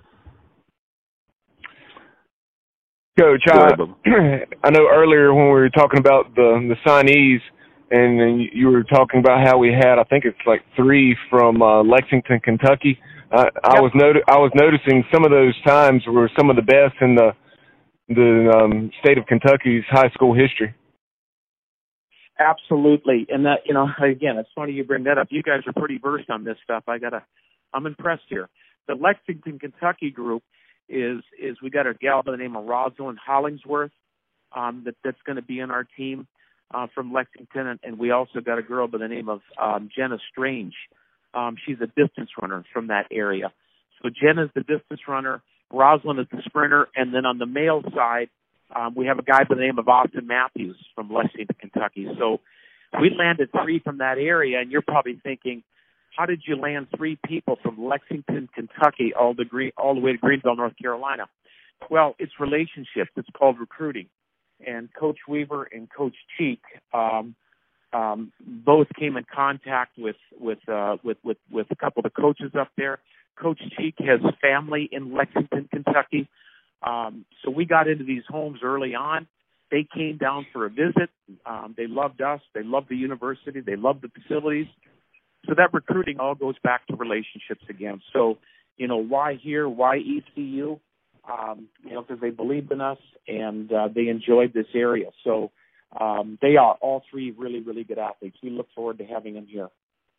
Coach, I, I know earlier when we were talking about the the signees. And then you were talking about how we had, I think it's like three from uh, Lexington, Kentucky. Uh, yep. I was noti- I was noticing some of those times were some of the best in the the um, state of Kentucky's high school history. Absolutely, and that, you know, again, it's funny you bring that up. You guys are pretty versed on this stuff. I gotta, I'm impressed here. The Lexington, Kentucky group is is we got a gal by the name of Rosalind Hollingsworth um, that that's going to be on our team. Uh, from Lexington, and, and we also got a girl by the name of um, Jenna Strange. Um, she's a distance runner from that area. So Jenna's the distance runner, Rosalind is the sprinter, and then on the male side, um, we have a guy by the name of Austin Matthews from Lexington, Kentucky. So we landed three from that area, and you're probably thinking, how did you land three people from Lexington, Kentucky, all the, green, all the way to Greenville, North Carolina? Well, it's relationships. It's called recruiting. And Coach Weaver and Coach Cheek um, um, both came in contact with with, uh, with with with a couple of the coaches up there. Coach Cheek has family in Lexington, Kentucky, um, so we got into these homes early on. They came down for a visit. Um, they loved us. They loved the university. They loved the facilities. So that recruiting all goes back to relationships again. So, you know, why here? Why E C U? um, you know, because they believed in us and uh, they enjoyed this area. So um, they are all three really, really good athletes. We look forward to having them here.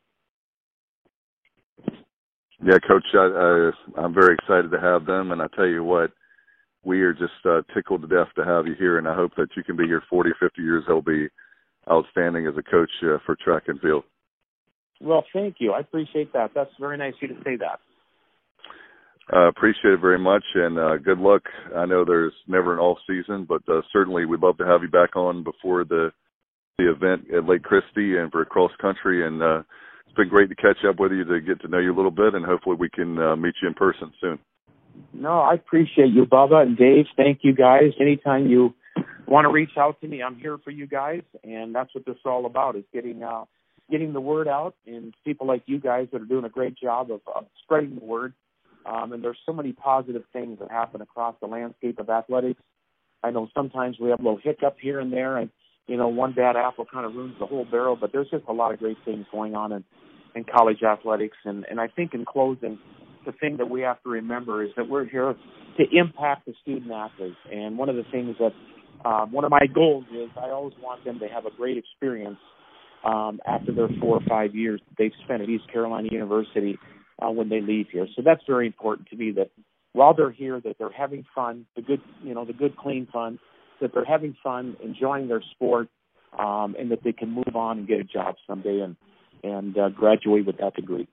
Yeah, Coach, I, uh, I'm very excited to have them, and I tell you what, we are just uh, tickled to death to have you here, and I hope that you can be here forty, fifty years. They'll be outstanding as a coach uh, for track and field. Well, thank you. I appreciate that. That's very nice of you to say that. Uh, appreciate it very much, and uh, good luck. I know there's never an off season, but uh, certainly we'd love to have you back on before the the event at Lake Christie and for cross country. And uh, it's been great to catch up with you, to get to know you a little bit, and hopefully we can uh, meet you in person soon. No, I appreciate you, Bubba and Dave. Thank you, guys. Anytime you want to reach out to me, I'm here for you guys, and that's what this is all about, is getting uh, getting the word out, and people like you guys that are doing a great job of, of spreading the word. Um, and there's so many positive things that happen across the landscape of athletics. I know sometimes we have a little hiccup here and there, and, you know, one bad apple kind of ruins the whole barrel, but there's just a lot of great things going on in, in college athletics. And, and I think in closing, the thing that we have to remember is that we're here to impact the student athletes. And one of the things that, uh, one of my goals is I always want them to have a great experience um, after their four or five years that they've spent at East Carolina University uh, when they leave here. So that's very important to me, that while they're here, that they're having fun, the good, you know, the good, clean fun, that they're having fun, enjoying their sport, um, and that they can move on and get a job someday and, and uh, graduate with that degree.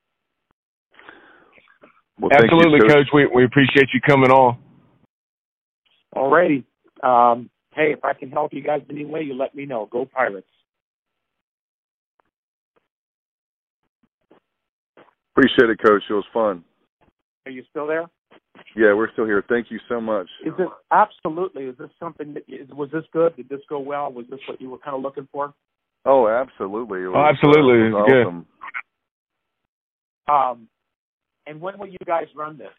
Well, absolutely, you, Coach. Coach. We we appreciate you coming on. All righty. Um, hey, if I can help you guys in any way, you let me know. Go Pirates. Appreciate it, Coach. It was fun. Are you still there? Yeah, we're still here. Thank you so much. Is this absolutely? Is this something that is, was this good? Did this go well? Was this what you were kind of looking for? Oh, absolutely. It was, oh, absolutely. Uh, it was awesome. Good. Um, and when will you guys run this?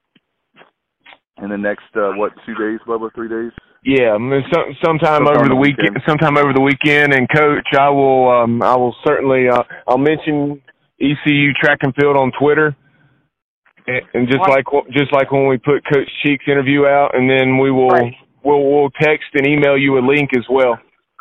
In the next uh, what, two days, Bubba? Three days? Yeah, I mean, some, sometime, sometime over the weekend. weekend. Sometime over the weekend. And Coach, I will. Um, I will certainly. Uh, I'll mention E C U Track and Field on Twitter. And just like just like when we put Coach Cheek's interview out, and then we will right. we'll we'll text and email you a link as well.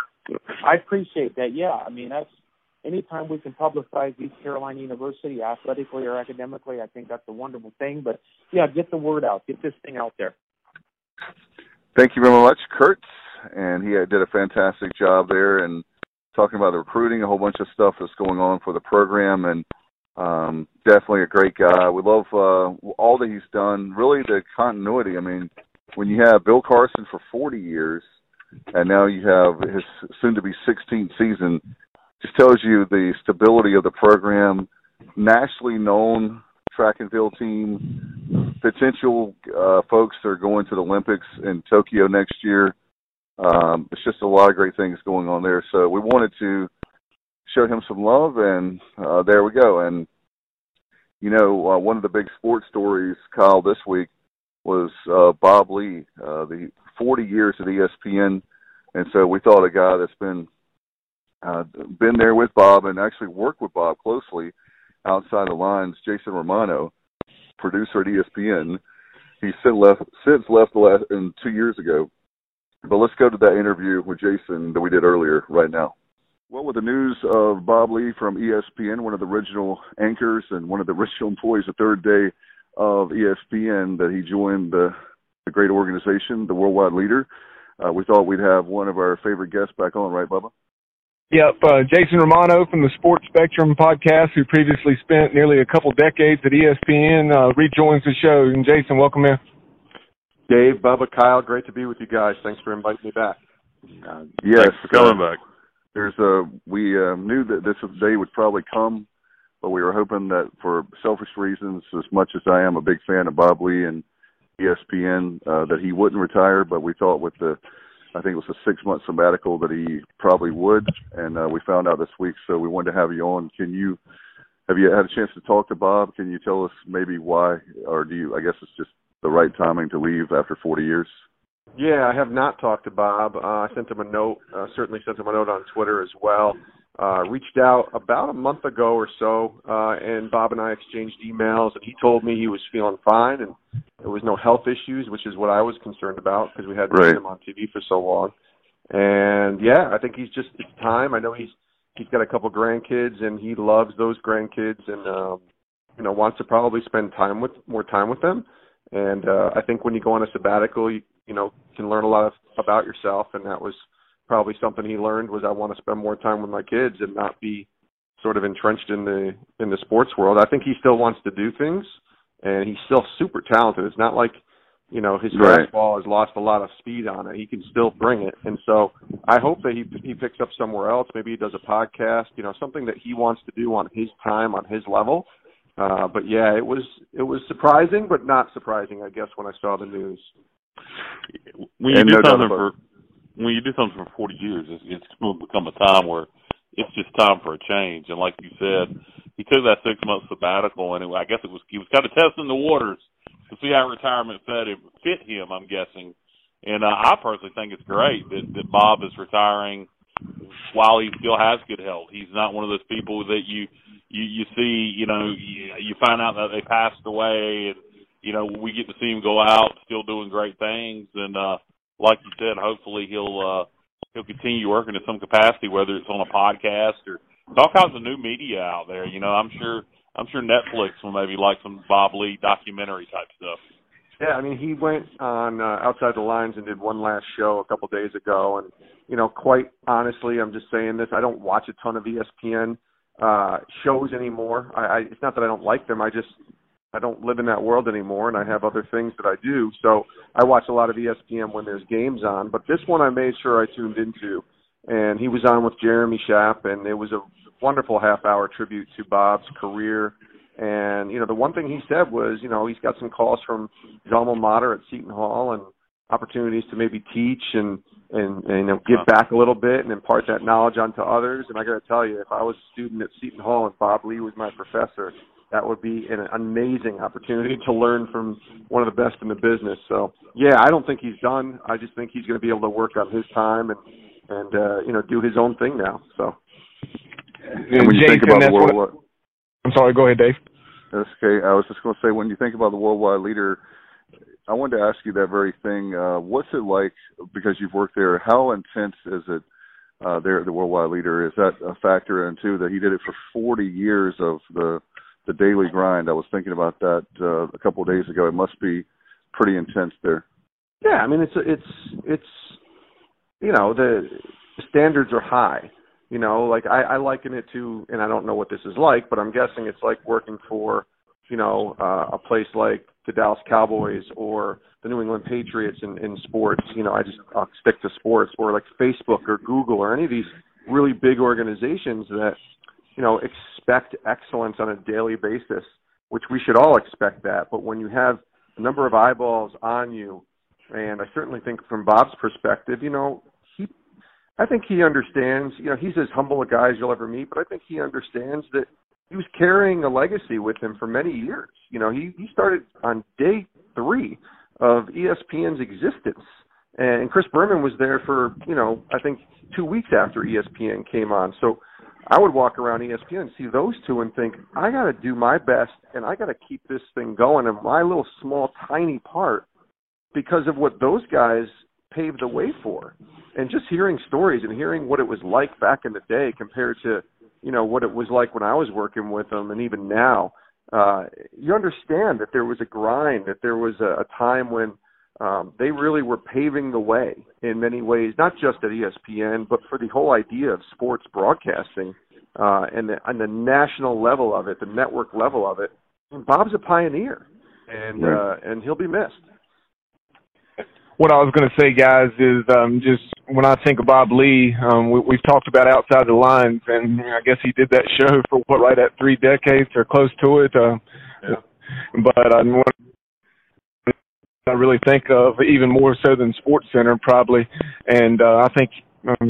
I appreciate that. Yeah, I mean that's anytime we can publicize East Carolina University athletically or academically, I think that's a wonderful thing. But yeah, get the word out, get this thing out there. Thank you very much, Kurt, and he did a fantastic job there and talking about the recruiting, a whole bunch of stuff that's going on for the program, and. Um, definitely a great guy. We love uh, all that he's done, really the continuity. I mean, when you have Bill Carson for forty years and now you have his soon-to-be sixteenth season, just tells you the stability of the program, nationally known track and field team, potential uh, folks that are going to the Olympics in Tokyo next year. Um, it's just a lot of great things going on there. So we wanted to show him some love, and uh, there we go. And, you know, uh, one of the big sports stories, Kyle, this week was uh, Bob Lee, uh, the forty years at E S P N. And so we thought a guy that's been uh, been there with Bob and actually worked with Bob closely outside the lines, Jason Romano, producer at E S P N. He's since left, since left the last, in two years ago. But let's go to that interview with Jason that we did earlier right now. Well, with the news of Bob Lee from E S P N, one of the original anchors and one of the original employees, the third day of E S P N, that he joined the, the great organization, the worldwide leader, uh, we thought we'd have one of our favorite guests back on, right, Bubba? Yep, uh, Jason Romano from the Sports Spectrum podcast, who previously spent nearly a couple decades at E S P N, uh, rejoins the show. And Jason, welcome in. Dave, Bubba, Kyle, great to be with you guys. Thanks for inviting me back. Uh, yes, Thanks for coming uh, back. There's a, we uh, knew that this day would probably come, but we were hoping that for selfish reasons, as much as I am a big fan of Bob Lee and E S P N, uh, that he wouldn't retire, but we thought with the, I think it was a six-month sabbatical that he probably would, and uh, we found out this week, so we wanted to have you on. Can you, have you had a chance to talk to Bob? Can you tell us maybe why, or do you, I guess it's just the right timing to leave after forty years? Yeah, I have not talked to Bob. Uh, I sent him a note, uh, certainly sent him a note on Twitter as well. Uh, reached out about a month ago or so, uh, and Bob and I exchanged emails, and he told me he was feeling fine and There was no health issues, which is what I was concerned about because we hadn't right. seen him on T V for so long. And yeah, I think he's just it's time. I know he's he's got a couple grandkids and he loves those grandkids and um, you know wants to probably spend time with more time with them. And uh, I think when you go on a sabbatical, you you know can learn a lot of, about yourself, and that was probably something he learned was I want to spend more time with my kids and not be sort of entrenched in the in the sports world. I think he still wants to do things, and he's still super talented. It's not like, you know, his right. fastball has lost a lot of speed on it. He can still bring it. And so I hope that he he picks up somewhere else. Maybe he does a podcast, you know, something that he wants to do on his time, on his level. Uh, but, yeah, it was it was surprising, but not surprising, I guess, when I saw the news. When you and do no something for when you do something for forty years, it's, it's going to become a time where it's just time for a change. And like you said, he took that six month sabbatical, and it, I guess it was he was kind of testing the waters to see how retirement fit him. Fit him, I'm guessing. And uh, I personally think it's great that, that Bob is retiring while he still has good health. He's not one of those people that you you, you see, you know, you, you find out that they passed away, and you know we get to see him go out still doing great things. And uh, like you said, hopefully he'll. Uh, He'll continue working in some capacity, whether it's on a podcast or all kinds of new media out there. You know, I'm sure I'm sure Netflix will maybe like some Bob Lee documentary type stuff. Yeah, I mean, he went on uh, Outside the Lines and did one last show a couple days ago. And, you know, quite honestly, I'm just saying this, I don't watch a ton of E S P N uh, shows anymore. I, I, it's not that I don't like them. I just I don't live in that world anymore, and I have other things that I do. So I watch a lot of E S P N when there's games on. But this one I made sure I tuned into, and he was on with Jeremy Schaap, and it was a wonderful half-hour tribute to Bob's career. And, you know, the one thing he said was, you know, he's got some calls from his alma mater at Seton Hall and opportunities to maybe teach and, and, and you know, give back a little bit and impart that knowledge onto others. And I got to tell you, if I was a student at Seton Hall and Bob Lee was my professor, that would be an amazing opportunity to learn from one of the best in the business. So, yeah, I don't think he's done. I just think he's going to be able to work on his time and, and uh, you know, do his own thing now. So, and when you Jason, think about the what, worldwide, I'm sorry, go ahead, Dave. That's okay. I was just going to say, when you think about the worldwide leader, I wanted to ask you that very thing. Uh, what's it like, because you've worked there, how intense is it uh, there at the worldwide leader? Is that a factor in, too, that he did it for forty years of the the daily grind? I was thinking about that uh, a couple of days ago. It must be pretty intense there. Yeah, I mean, it's it's it's you know, the standards are high. You know, like I, I liken it to, and I don't know what this is like, but I'm guessing it's like working for, you know, uh, a place like the Dallas Cowboys or the New England Patriots in, in sports. You know, I just I'll stick to sports, or like Facebook or Google or any of these really big organizations that, you know, expect excellence on a daily basis, which we should all expect that. But when you have a number of eyeballs on you, and I certainly think from Bob's perspective, you know, he, I think he understands, you know, he's as humble a guy as you'll ever meet, but I think he understands that he was carrying a legacy with him for many years. You know, he, he started on day three of E S P N's existence. And Chris Berman was there for, you know, I think two weeks after E S P N came on. So I would walk around E S P N and see those two and think, I got to do my best and I got to keep this thing going in my little small, tiny part because of what those guys paved the way for. And just hearing stories and hearing what it was like back in the day compared to, you know, what it was like when I was working with them and even now, uh, you understand that there was a grind, that there was a, a time when um, they really were paving the way in many ways, not just at E S P N, but for the whole idea of sports broadcasting uh, and, the, and the national level of it, the network level of it. And Bob's a pioneer, and right. uh, and he'll be missed. What I was going to say, guys, is um, just when I think of Bob Lee, um, we, we've talked about Outside the Lines, and I guess he did that show for, what, right at three decades or close to it. Uh, yeah. But uh, I really think of even more so than SportsCenter, probably. And uh, I think... Um,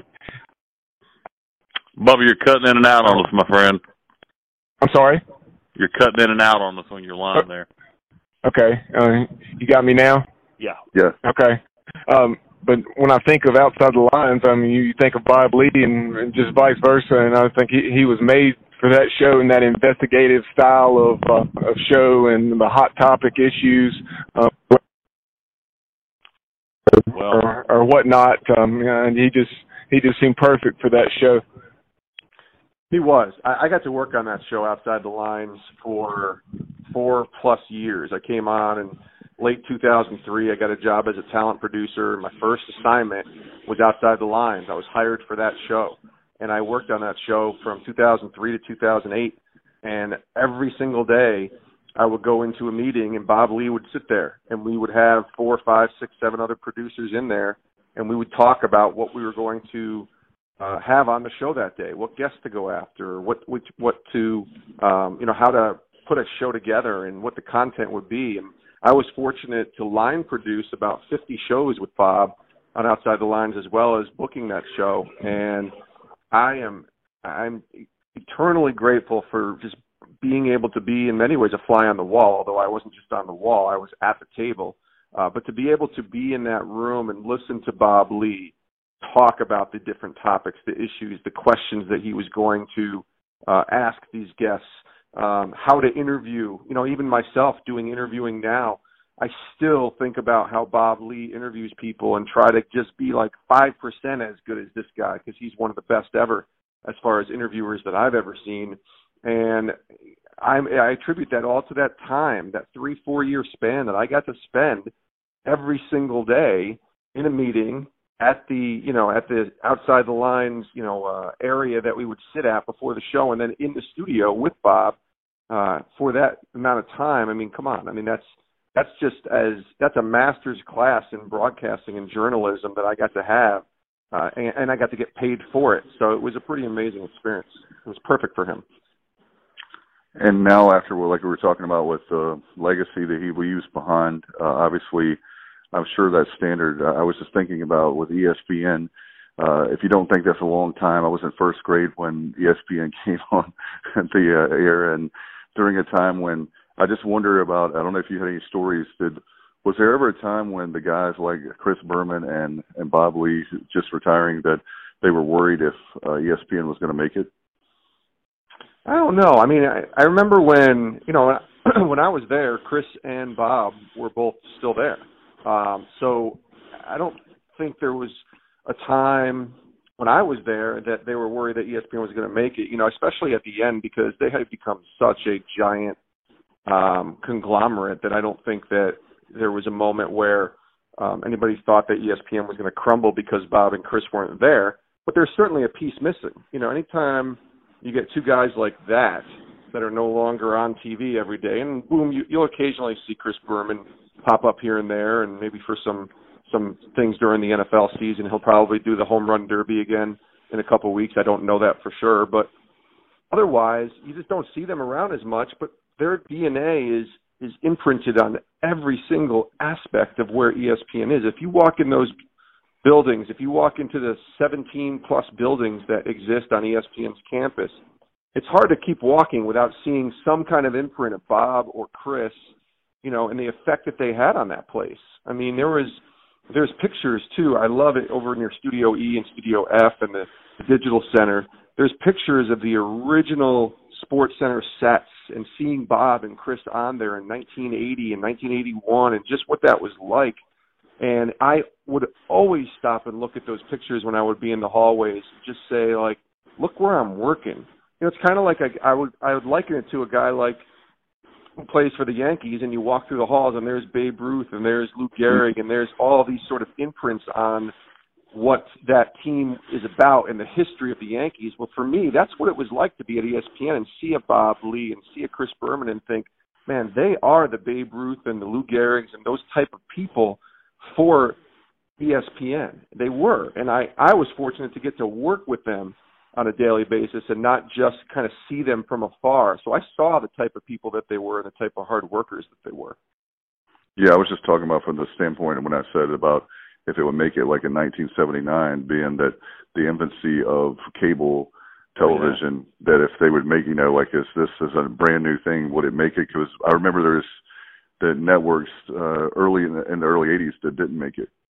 Bubba, you're cutting in and out on us, my friend. I'm sorry? You're cutting in and out on us on your line there. Okay. Uh, you got me now? Yeah. Yeah. Okay. Um, but when I think of Outside the Lines, I mean, you think of Bob Lee and, and just vice versa, and I think he, he was made for that show and that investigative style of uh, of show and the hot topic issues uh, well, or, or whatnot. Um, and he just he just seemed perfect for that show. He was. I, I got to work on that show, Outside the Lines, for four plus years. I came on in late two thousand three. I got a job as a talent producer. My first assignment was Outside the Lines. I was hired for that show, and I worked on that show from two thousand three to two thousand eight. And every single day, I would go into a meeting, and Bob Lee would sit there, and we would have four, five, six, seven other producers in there, and we would talk about what we were going to Uh, have on the show that day, what guests to go after, what what, what to, um, you know, how to put a show together and what the content would be. And I was fortunate to line produce about fifty shows with Bob on Outside the Lines, as well as booking that show. And I am, I'm eternally grateful for just being able to be, in many ways, a fly on the wall, although I wasn't just on the wall, I was at the table. Uh, but to be able to be in that room and listen to Bob Lee talk about the different topics, the issues, the questions that he was going to uh, ask these guests, um, how to interview. You know, even myself doing interviewing now, I still think about how Bob Lee interviews people and try to just be like five percent as good as this guy, because he's one of the best ever as far as interviewers that I've ever seen. And I'm, I attribute that all to that time, that three, four-year span that I got to spend every single day in a meeting at the, you know, at the Outside the Lines, you know, uh, area that we would sit at before the show, and then in the studio with Bob uh, for that amount of time. I mean, come on. I mean, that's that's just as that's a master's class in broadcasting and journalism that I got to have, uh, and, and I got to get paid for it. So it was a pretty amazing experience. It was perfect for him. And now, after like we were talking about with the legacy that he leaves behind, uh, obviously, I'm sure that standard, uh, I was just thinking about with E S P N, uh, if you don't think that's a long time, I was in first grade when E S P N came on the uh, air, and during a time when I just wonder about, I don't know if you had any stories, did, was there ever a time when the guys like Chris Berman and, and Bob Lee just retiring that they were worried if uh, E S P N was going to make it? I don't know. I mean, I, I remember when, you know, when I was there, Chris and Bob were both still there. Um, so I don't think there was a time when I was there that they were worried that E S P N was going to make it, you know, especially at the end, because they had become such a giant um, conglomerate that I don't think that there was a moment where um, anybody thought that E S P N was going to crumble because Bob and Chris weren't there. But there's certainly a piece missing. You know, anytime you get two guys like that that are no longer on T V every day, and boom, you, you'll occasionally see Chris Berman pop up here and there, and maybe for some some things during the N F L season. He'll probably do the home run derby again in a couple of weeks. I don't know that for sure, but otherwise, you just don't see them around as much. But their D N A is is imprinted on every single aspect of where E S P N is. If you walk in those buildings, if you walk into the seventeen plus buildings that exist on E S P N's campus, it's hard to keep walking without seeing some kind of imprint of Bob or Chris, you know, and the effect that they had on that place. I mean, there was, there's pictures too. I love it over near Studio E and Studio F and the, the Digital Center. There's pictures of the original Sports Center sets and seeing Bob and Chris on there in nineteen eighty and nineteen eighty-one and just what that was like. And I would always stop and look at those pictures when I would be in the hallways and just say, like, look where I'm working. You know, it's kind of like I, I would I would liken it to a guy like who plays for the Yankees, and you walk through the halls and there's Babe Ruth and there's Lou Gehrig and there's all these sort of imprints on what that team is about and the history of the Yankees. Well, for me, that's what it was like to be at E S P N and see a Bob Lee and see a Chris Berman and think, man, they are the Babe Ruth and the Lou Gehrigs and those type of people for E S P N. They were. And I, I was fortunate to get to work with them on a daily basis and not just kind of see them from afar. So I saw the type of people that they were and the type of hard workers that they were. Yeah, I was just talking about from the standpoint of when I said about if it would make it like in nineteen seventy-nine, being that the infancy of cable television, yeah. that if they would make, you know, like is this is a brand new thing, would it make it? Because I remember there's the networks uh, early in the, in the early eighties that didn't make it.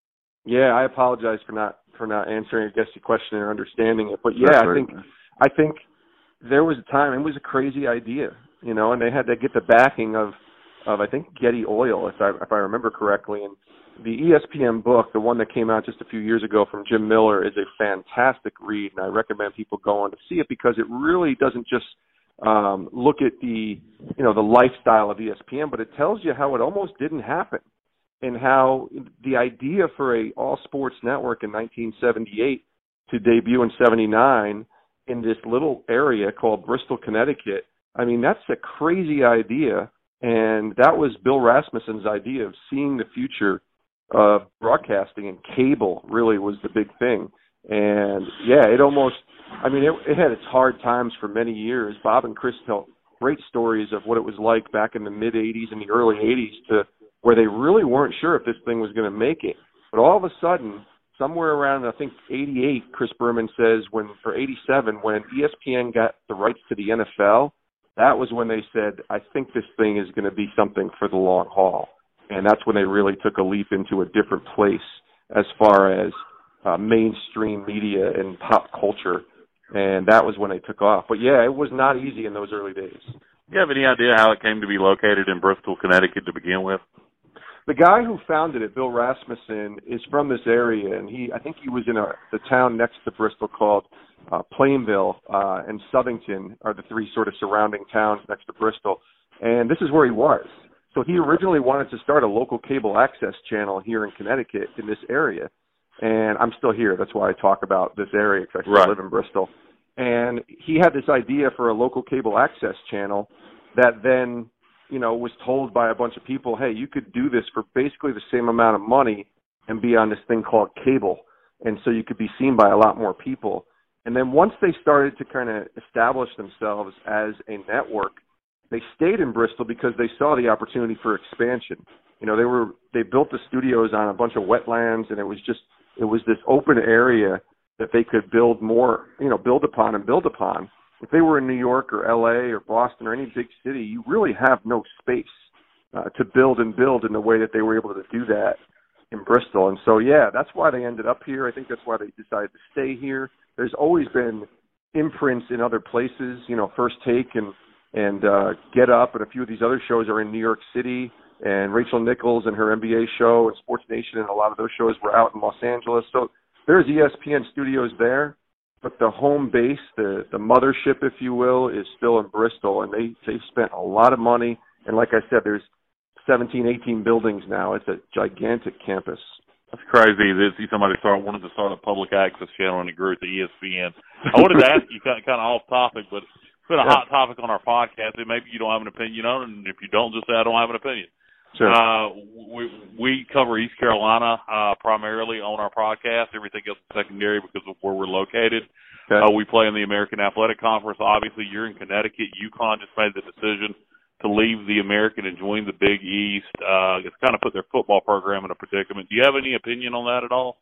Yeah, I apologize for not for not answering, I guess, your question or understanding it. But yeah, That's I right. think I think there was a time, it was a crazy idea, you know, and they had to get the backing of, of I think, Getty Oil, if I if I remember correctly. And the E S P N book, the one that came out just a few years ago from Jim Miller, is a fantastic read, and I recommend people go on to see it because it really doesn't just um, look at the, you know, the lifestyle of E S P N, but it tells you how it almost didn't happen and how the idea for a all-sports network in nineteen seventy-eight to debut in seventy-nine in this little area called Bristol, Connecticut, I mean, that's a crazy idea, and that was Bill Rasmussen's idea of seeing the future of broadcasting, and cable really was the big thing. And, yeah, it almost, I mean, it, it had its hard times for many years. Bob and Chris tell great stories of what it was like back in the mid-eighties and the early eighties to where they really weren't sure if this thing was going to make it. But all of a sudden, somewhere around, I think, eighty-eight, Chris Berman says, when or eighty-seven, when E S P N got the rights to the N F L, that was when they said, I think this thing is going to be something for the long haul. And that's when they really took a leap into a different place as far as uh, mainstream media and pop culture. And that was when they took off. But, yeah, it was not easy in those early days. Do you have any idea how it came to be located in Bristol, Connecticut to begin with? The guy who founded it, Bill Rasmussen, is from this area, and he I think he was in a, the town next to Bristol called uh, Plainville uh, and Southington are the three sort of surrounding towns next to Bristol. And this is where he was. So he originally wanted to start a local cable access channel here in Connecticut in this area. And I'm still here. That's why I talk about this area, because I still Right. live in Bristol. And he had this idea for a local cable access channel that then, you know, was told by a bunch of people, hey, you could do this for basically the same amount of money and be on this thing called cable. And so you could be seen by a lot more people. And then once they started to kind of establish themselves as a network, they stayed in Bristol because they saw the opportunity for expansion. You know, they were they built the studios on a bunch of wetlands, and it was just it was this open area that they could build more, you know, build upon and build upon. If they were in New York or L A or Boston or any big city, you really have no space uh, to build and build in the way that they were able to do that in Bristol. And so, yeah, that's why they ended up here. I think that's why they decided to stay here. There's always been imprints in other places, you know, First Take and and uh, Get Up, and a few of these other shows are in New York City, and Rachel Nichols and her N B A show and Sports Nation and a lot of those shows were out in Los Angeles. So there's E S P N studios there, but the home base, the, the mothership, if you will, is still in Bristol, and they, they've spent a lot of money. And like I said, there's seventeen, eighteen buildings now. It's a gigantic campus. That's crazy to see somebody start wanted to start a public access channel and it grew to E S P N. I wanted to ask you kind of, kind of off topic, but it's been a yeah. hot topic on our podcast, and maybe you don't have an opinion on it, and if you don't, just say I don't have an opinion. Sure. Uh, we we cover East Carolina uh, primarily on our podcast. Everything else is secondary because of where we're located. Okay. Uh, we play in the American Athletic Conference. Obviously, you're in Connecticut. UConn just made the decision to leave the American and join the Big East. Uh, it's kind of put their football program in a predicament. Do you have any opinion on that at all?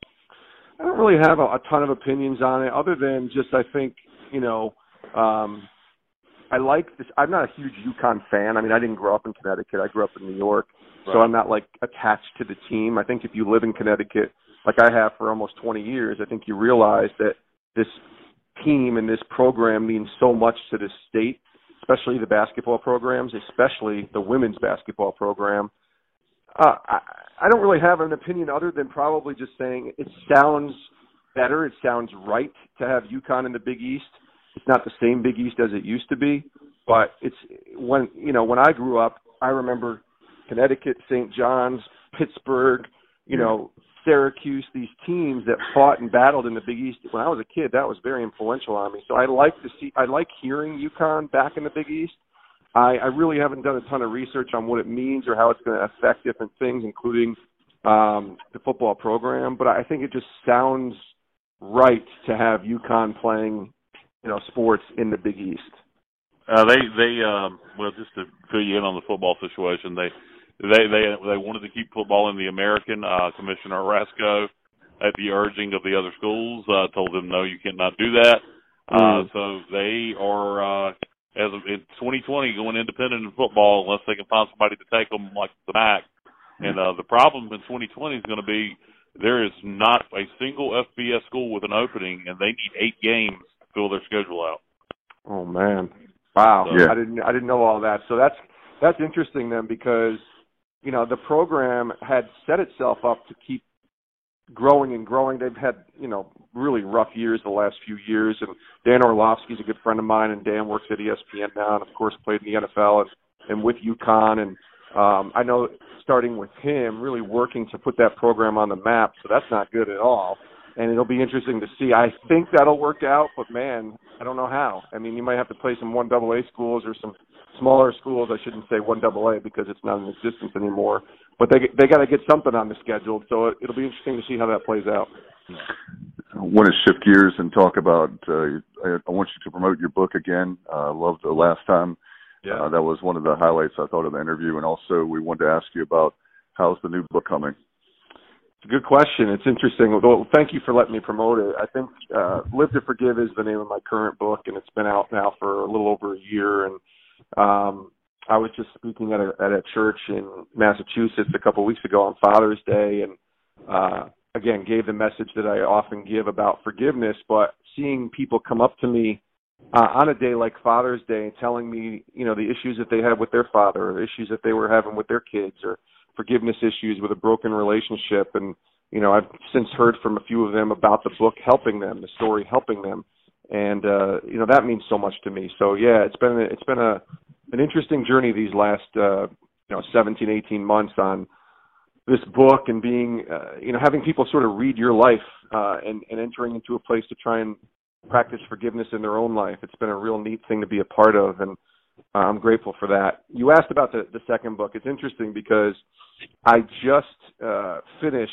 I don't really have a, a ton of opinions on it, other than just I think, you know, um, I like this. I'm not a huge UConn fan. I mean, I didn't grow up in Connecticut. I grew up in New York, right. So I'm not, like, attached to the team. I think if you live in Connecticut, like I have for almost twenty years, I think you realize that this team and this program means so much to this state, especially the basketball programs, especially the women's basketball program. Uh, I, I don't really have an opinion other than probably just saying it sounds better. It sounds right to have UConn in the Big East. It's not the same Big East as it used to be, but it's when, you know, when I grew up, I remember Connecticut, Saint John's, Pittsburgh, you know, Syracuse, these teams that fought and battled in the Big East. When I was a kid, that was very influential on me. So I like to see, I like hearing UConn back in the Big East. I, I really haven't done a ton of research on what it means or how it's going to affect different things, including um, the football program. But I think it just sounds right to have UConn playing, you know, sports in the Big East. Uh, they, they, um, well, just to fill you in on the football situation, they, they, they, they wanted to keep football in the American. Uh, Commissioner Rasco, at the urging of the other schools, uh, told them no, you cannot do that. Uh, mm. So they are, uh, as of in twenty twenty, going independent in football unless they can find somebody to take them like the M A C. And uh, the problem in twenty twenty is going to be there is not a single F B S school with an opening, and they need eight games to fill their schedule out. Oh man, wow! Yeah. I didn't I didn't know all that. So that's that's interesting then, because you know the program had set itself up to keep growing and growing. They've had you know really rough years the last few years, and Dan Orlovsky's a good friend of mine, and Dan works at E S P N now, and of course played in the N F L and, and with UConn, and um, I know starting with him, really working to put that program on the map. So that's not good at all. And it'll be interesting to see. I think that'll work out, but man, I don't know how. I mean, you might have to play some one double A schools or some smaller schools. I shouldn't say one double A because it's not in existence anymore. But they they got to get something on the schedule. So it, it'll be interesting to see how that plays out. I want to shift gears and talk about. Uh, I, I want you to promote your book again. I uh, loved the last time. Yeah, uh, that was one of the highlights I thought of the interview. And also, we wanted to ask you about how's the new book coming. It's a good question. It's interesting. Well, thank you for letting me promote it. I think uh, Live to Forgive is the name of my current book, and it's been out now for a little over a year. And um, I was just speaking at a, at a church in Massachusetts a couple of weeks ago on Father's Day, and uh, again, gave the message that I often give about forgiveness, but seeing people come up to me uh, on a day like Father's Day telling me, you know, the issues that they had with their father, or the issues that they were having with their kids, or forgiveness issues with a broken relationship. And, you know, I've since heard from a few of them about the book helping them, the story helping them. And, uh, you know, that means so much to me. So, yeah, it's been, it's been a, an interesting journey these last, uh, you know, seventeen, eighteen months on this book, and being, uh, you know, having people sort of read your life uh, and, and entering into a place to try and practice forgiveness in their own life. It's been a real neat thing to be a part of, and uh, I'm grateful for that. You asked about the, the second book. It's interesting because I just uh, finished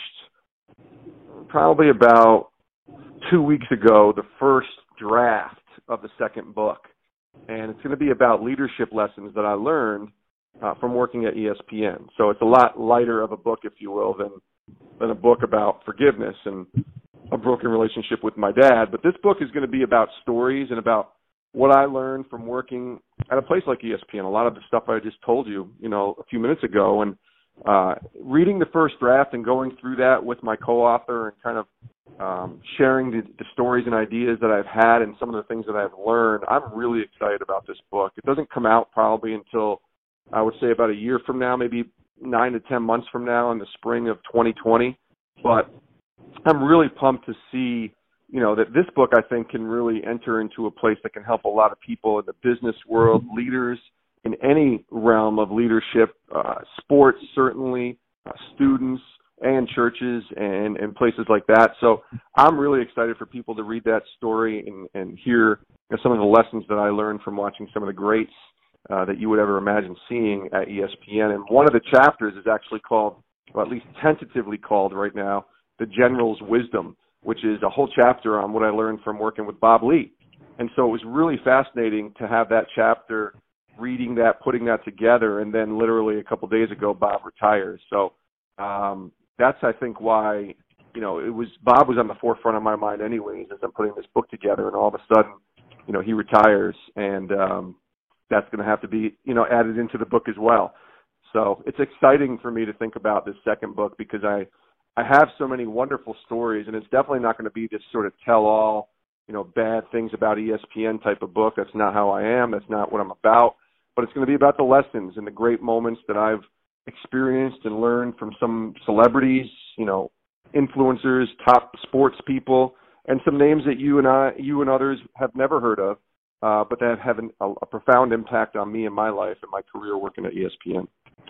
probably about two weeks ago the first draft of the second book, and it's going to be about leadership lessons that I learned Uh, from working at E S P N. So it's a lot lighter of a book, if you will, than than a book about forgiveness and a broken relationship with my dad. But this book is going to be about stories and about what I learned from working at a place like E S P N. A lot of the stuff I just told you, you know, a few minutes ago, and uh, reading the first draft and going through that with my co-author and kind of um, sharing the, the stories and ideas that I've had and some of the things that I've learned. I'm really excited about this book. It doesn't come out probably until I would say about a year from now, maybe nine to ten months from now in the spring of twenty twenty. But I'm really pumped to see, you know, that this book, I think, can really enter into a place that can help a lot of people in the business world, leaders in any realm of leadership, uh, sports, certainly, uh, students and churches and, and places like that. So I'm really excited for people to read that story and, and hear you know, some of the lessons that I learned from watching some of the greats Uh, that you would ever imagine seeing at E S P N. And one of the chapters is actually called, or at least tentatively called right now, The General's Wisdom, which is a whole chapter on what I learned from working with Bob Lee. And so it was really fascinating to have that chapter, reading that, putting that together, and then literally a couple days ago, Bob retires. So um, that's, I think, why, you know, it was Bob was on the forefront of my mind anyways as I'm putting this book together, and all of a sudden, you know, he retires, and um, that's going to have to be, you know, added into the book as well. So it's exciting for me to think about this second book because I, I have so many wonderful stories, and it's definitely not going to be this sort of tell-all, you know, bad things about E S P N type of book. That's not how I am. That's not what I'm about. But it's going to be about the lessons and the great moments that I've experienced and learned from some celebrities, you know, influencers, top sports people, and some names that you and I, you and others have never heard of. Uh, but that have an, a, a profound impact on me and my life and my career working at E S P N.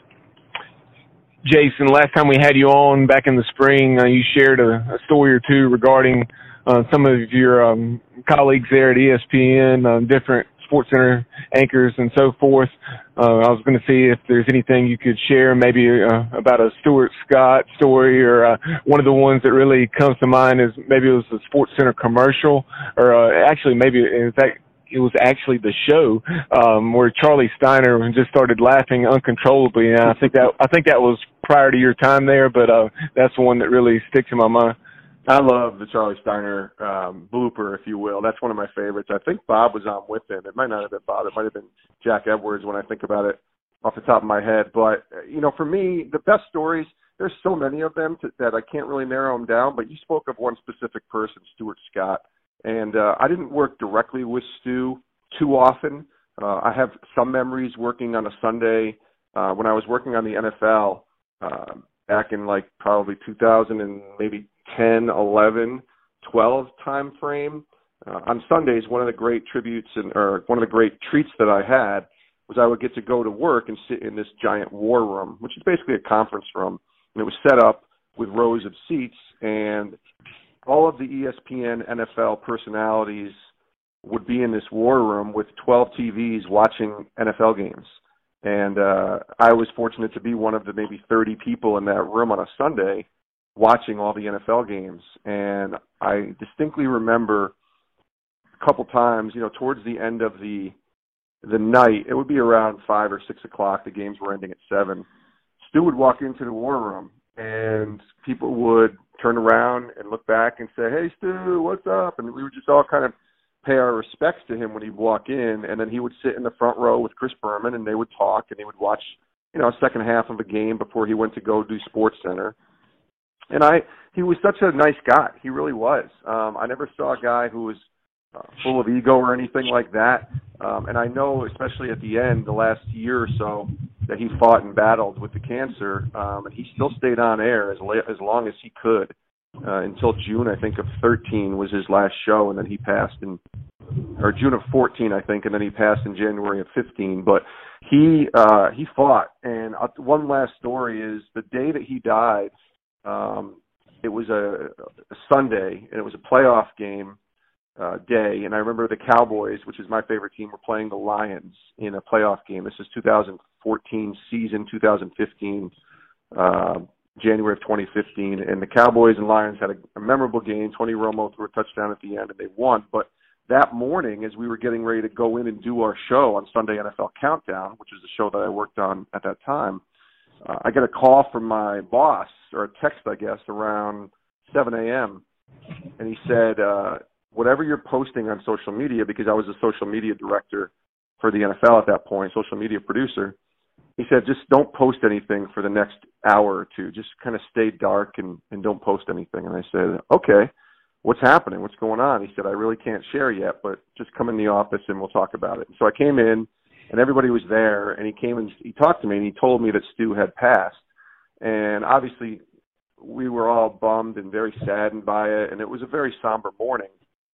Jason, last time we had you on back in the spring, uh, you shared a, a story or two regarding uh, some of your um, colleagues there at E S P N, uh, different SportsCenter anchors and so forth. Uh, I was going to see if there's anything you could share, maybe uh, about a Stuart Scott story, or uh, one of the ones that really comes to mind is maybe it was a SportsCenter commercial, or uh, actually maybe in fact it was actually the show um, where Charlie Steiner just started laughing uncontrollably, and I think that I think that was prior to your time there, but uh, that's the one that really sticks in my mind. I love the Charlie Steiner um, blooper, if you will. That's one of my favorites. I think Bob was on with him. It might not have been Bob. It might have been Jack Edwards when I think about it off the top of my head. But, you know, for me, the best stories, there's so many of them to, that I can't really narrow them down. But you spoke of one specific person, Stuart Scott, and uh, I didn't work directly with Stu too often. Uh, I have some memories working on a Sunday uh, when I was working on the N F L uh, back in like probably two thousand and maybe ten, eleven, twelve time frame. Uh, on Sundays, one of the great tributes and or one of the great treats that I had was I would get to go to work and sit in this giant war room, which is basically a conference room, and it was set up with rows of seats, and all of the E S P N N F L personalities would be in this war room with twelve T Vs watching N F L games. And uh, I was fortunate to be one of the maybe thirty people in that room on a Sunday watching all the N F L games. And I distinctly remember a couple times, you know, towards the end of the the night, it would be around five or six o'clock, the games were ending at seven. Stu would walk into the war room, and people would turn around and look back and say, "Hey, Stu, what's up?" And we would just all kind of pay our respects to him when he'd walk in, and then he would sit in the front row with Chris Berman, and they would talk, and they would watch, you know, a second half of a game before he went to go do Sports Center. And I, he was such a nice guy. He really was. Um, I never saw a guy who was uh, full of ego or anything like that. Um, and I know, especially at the end, the last year or so, that he fought and battled with the cancer, um, and he still stayed on air as, la- as long as he could. Uh, until June, I think, of thirteen was his last show, and then he passed in, or June of fourteen, I think, and then he passed in January of fifteen. But he uh, he fought, and uh, one last story is the day that he died. Um, it was a, a Sunday, and it was a playoff game uh, day, and I remember the Cowboys, which is my favorite team, were playing the Lions in a playoff game. This is two thousand fourteen season, two thousand fifteen. Uh, January of twenty fifteen, and the Cowboys and Lions had a, a memorable game. Tony Romo threw a touchdown at the end, and they won. But that morning, as we were getting ready to go in and do our show on Sunday N F L Countdown, which is the show that I worked on at that time, uh, I got a call from my boss, or a text, I guess, around seven a.m., and he said, uh, whatever you're posting on social media, because I was a social media director for the N F L at that point, social media producer, he said, just don't post anything for the next hour or two. Just kind of stay dark and, and don't post anything. And I said, okay, what's happening? What's going on? He said, I really can't share yet, but just come in the office and we'll talk about it. So I came in, and everybody was there, and he came and he talked to me, and he told me that Stu had passed. And obviously we were all bummed and very saddened by it, and it was a very somber morning.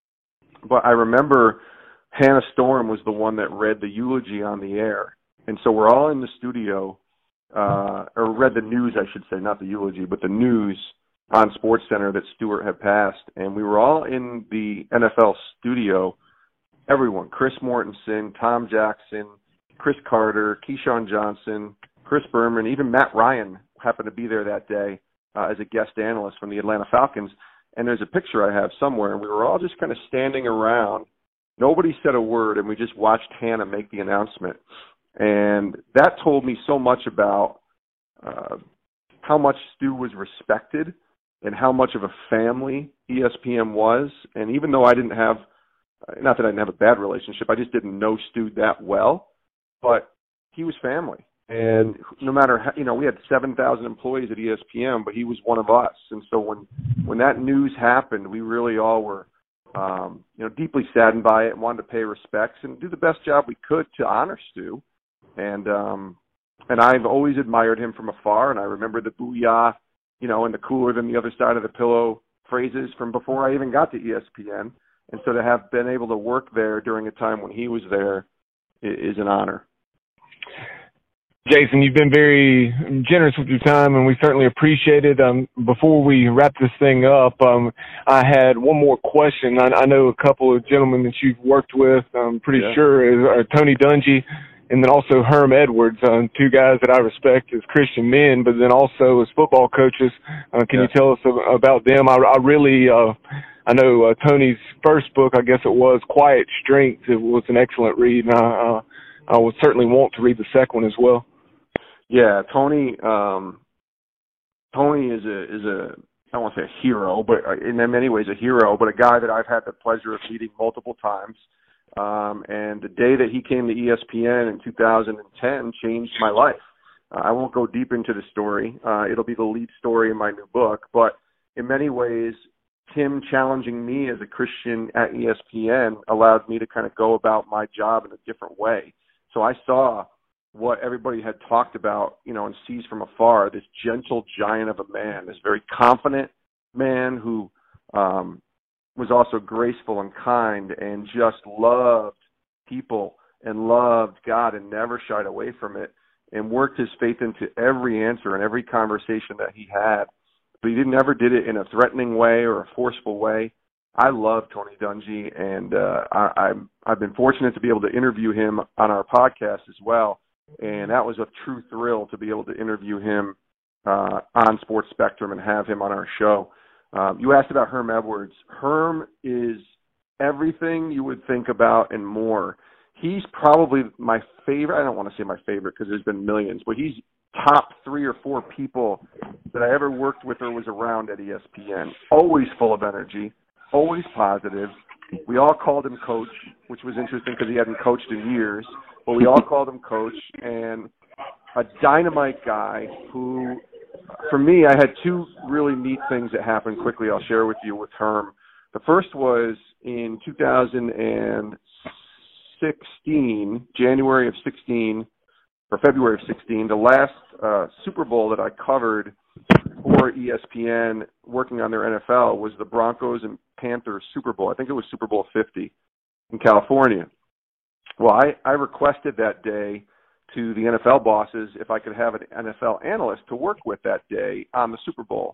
But I remember Hannah Storm was the one that read the eulogy on the air. And so we're all in the studio, uh, or read the news, I should say, not the eulogy, but the news on Sports Center that Stuart had passed. And we were all in the N F L studio, everyone, Chris Mortensen, Tom Jackson, Chris Carter, Keyshawn Johnson, Chris Berman, even Matt Ryan happened to be there that day uh, as a guest analyst from the Atlanta Falcons. And there's a picture I have somewhere, and we were all just kind of standing around. Nobody said a word, and we just watched Hannah make the announcement. And that told me so much about uh, how much Stu was respected and how much of a family E S P N was. And even though I didn't have, not that I didn't have a bad relationship, I just didn't know Stu that well, but he was family. And no matter how, you know, we had seven thousand employees at E S P N, but he was one of us. And so when, when that news happened, we really all were, um, you know, deeply saddened by it and wanted to pay respects and do the best job we could to honor Stu. And um, and I've always admired him from afar, and I remember the booyah, you know, and the cooler than the other side of the pillow phrases from before I even got to E S P N. And so to have been able to work there during a time when he was there is an honor. Jason, you've been very generous with your time, and we certainly appreciate it. Um, before we wrap this thing up, um, I had one more question. I, I know a couple of gentlemen that you've worked with, I'm pretty yeah. sure, is uh, Tony Dungy and then also Herm Edwards, uh, two guys that I respect as Christian men, but then also as football coaches. Uh, can yeah. you tell us about them? I, I really, uh, I know uh, Tony's first book, I guess it was, Quiet Strength. It was an excellent read, and I, uh, I would certainly want to read the second one as well. Yeah, Tony. Um, Tony is a is a I don't want to say a hero, but in many ways a hero, but a guy that I've had the pleasure of meeting multiple times. Um, and the day that he came to E S P N in two thousand ten changed my life. Uh, I won't go deep into the story. Uh, it'll be the lead story in my new book. But in many ways, Tim challenging me as a Christian at E S P N allowed me to kind of go about my job in a different way. So I saw what everybody had talked about, you know, and sees from afar, this gentle giant of a man, this very confident man who um, was also graceful and kind and just loved people and loved God and never shied away from it and worked his faith into every answer and every conversation that he had. But he didn't ever did it in a threatening way or a forceful way. I love Tony Dungy, and uh, I, I'm, I've been fortunate to be able to interview him on our podcast as well. And that was a true thrill to be able to interview him uh, on Sports Spectrum and have him on our show. Um, you asked about Herm Edwards. Herm is everything you would think about and more. He's probably my favorite. I don't want to say my favorite because there's been millions, but he's top three or four people that I ever worked with or was around at E S P N. Always full of energy, always positive. We all called him Coach, which was interesting because he hadn't coached in years, but we all called him Coach, and a dynamite guy who, for me, I had two really neat things that happened quickly I'll share with you with Herm. The first was in two thousand sixteen, January of sixteen, or February of sixteen, the last uh, Super Bowl that I covered for E S P N working on their N F L was the Broncos and Panthers Super Bowl. I think it was Super Bowl fifty in California. Well, I, I requested that day to the N F L bosses if I could have an N F L analyst to work with that day on the Super Bowl.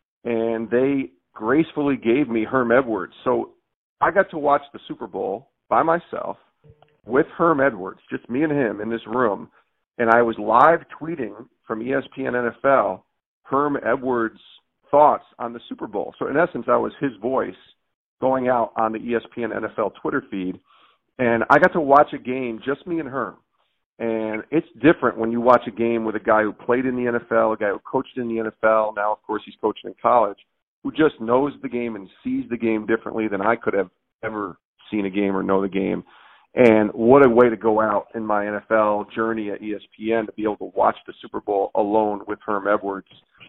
And they gracefully gave me Herm Edwards. So I got to watch the Super Bowl by myself with Herm Edwards, just me and him in this room. And I was live tweeting from E S P N N F L Herm Edwards' thoughts on the Super Bowl. So in essence, I was his voice going out on the E S P N N F L Twitter feed. And I got to watch a game, just me and Herm. And it's different when you watch a game with a guy who played in the N F L, a guy who coached in the N F L. Now, of course, he's coaching in college, who just knows the game and sees the game differently than I could have ever seen a game or know the game. And what a way to go out in my N F L journey at E S P N to be able to watch the Super Bowl alone with Herm Edwards.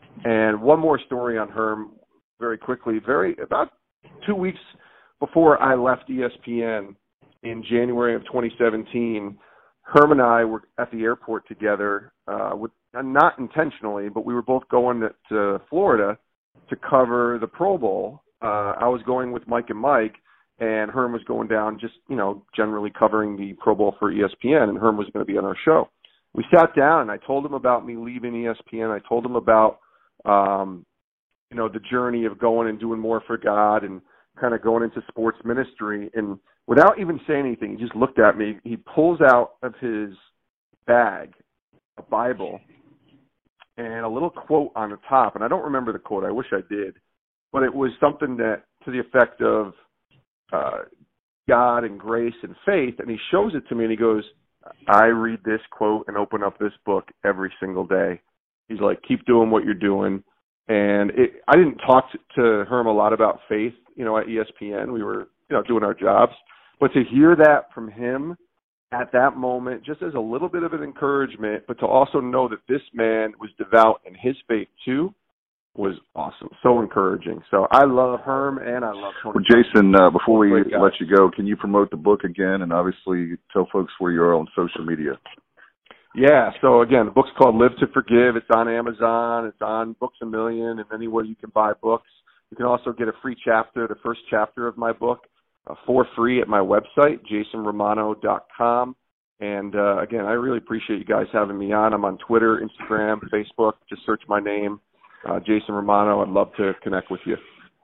And one more story on Herm very quickly. Very about two weeks before I left E S P N in January of twenty seventeen, Herm and I were at the airport together, uh, with not intentionally, but we were both going to, to Florida to cover the Pro Bowl. Uh, I was going with Mike and Mike, and Herm was going down just, you know, generally covering the Pro Bowl for E S P N, and Herm was going to be on our show. We sat down, and I told him about me leaving E S P N. I told him about, um, you know, the journey of going and doing more for God and kind of going into sports ministry. And without even saying anything, he just looked at me. He pulls out of his bag a Bible and a little quote on the top. And I don't remember the quote. I wish I did. But it was something that to the effect of uh, God and grace and faith. And he shows it to me and he goes, I read this quote and open up this book every single day. He's like, keep doing what you're doing. And it, I didn't talk to, to Herm a lot about faith, you know, at E S P N. We were, you know, doing our jobs. But to hear that from him at that moment, just as a little bit of an encouragement, but to also know that this man was devout in his faith too, was awesome. So encouraging. So I love Herm and I love Tony. Well, Jason, uh, before we let you go, can you promote the book again and obviously tell folks where you are on social media? Yeah, so again, the book's called Live to Forgive. It's on Amazon. It's on Books A Million and anywhere you can buy books. You can also get a free chapter, the first chapter of my book, uh, for free at my website, jason romano dot com. And uh, again, I really appreciate you guys having me on. I'm on Twitter, Instagram, Facebook. Just search my name, uh, Jason Romano. I'd love to connect with you.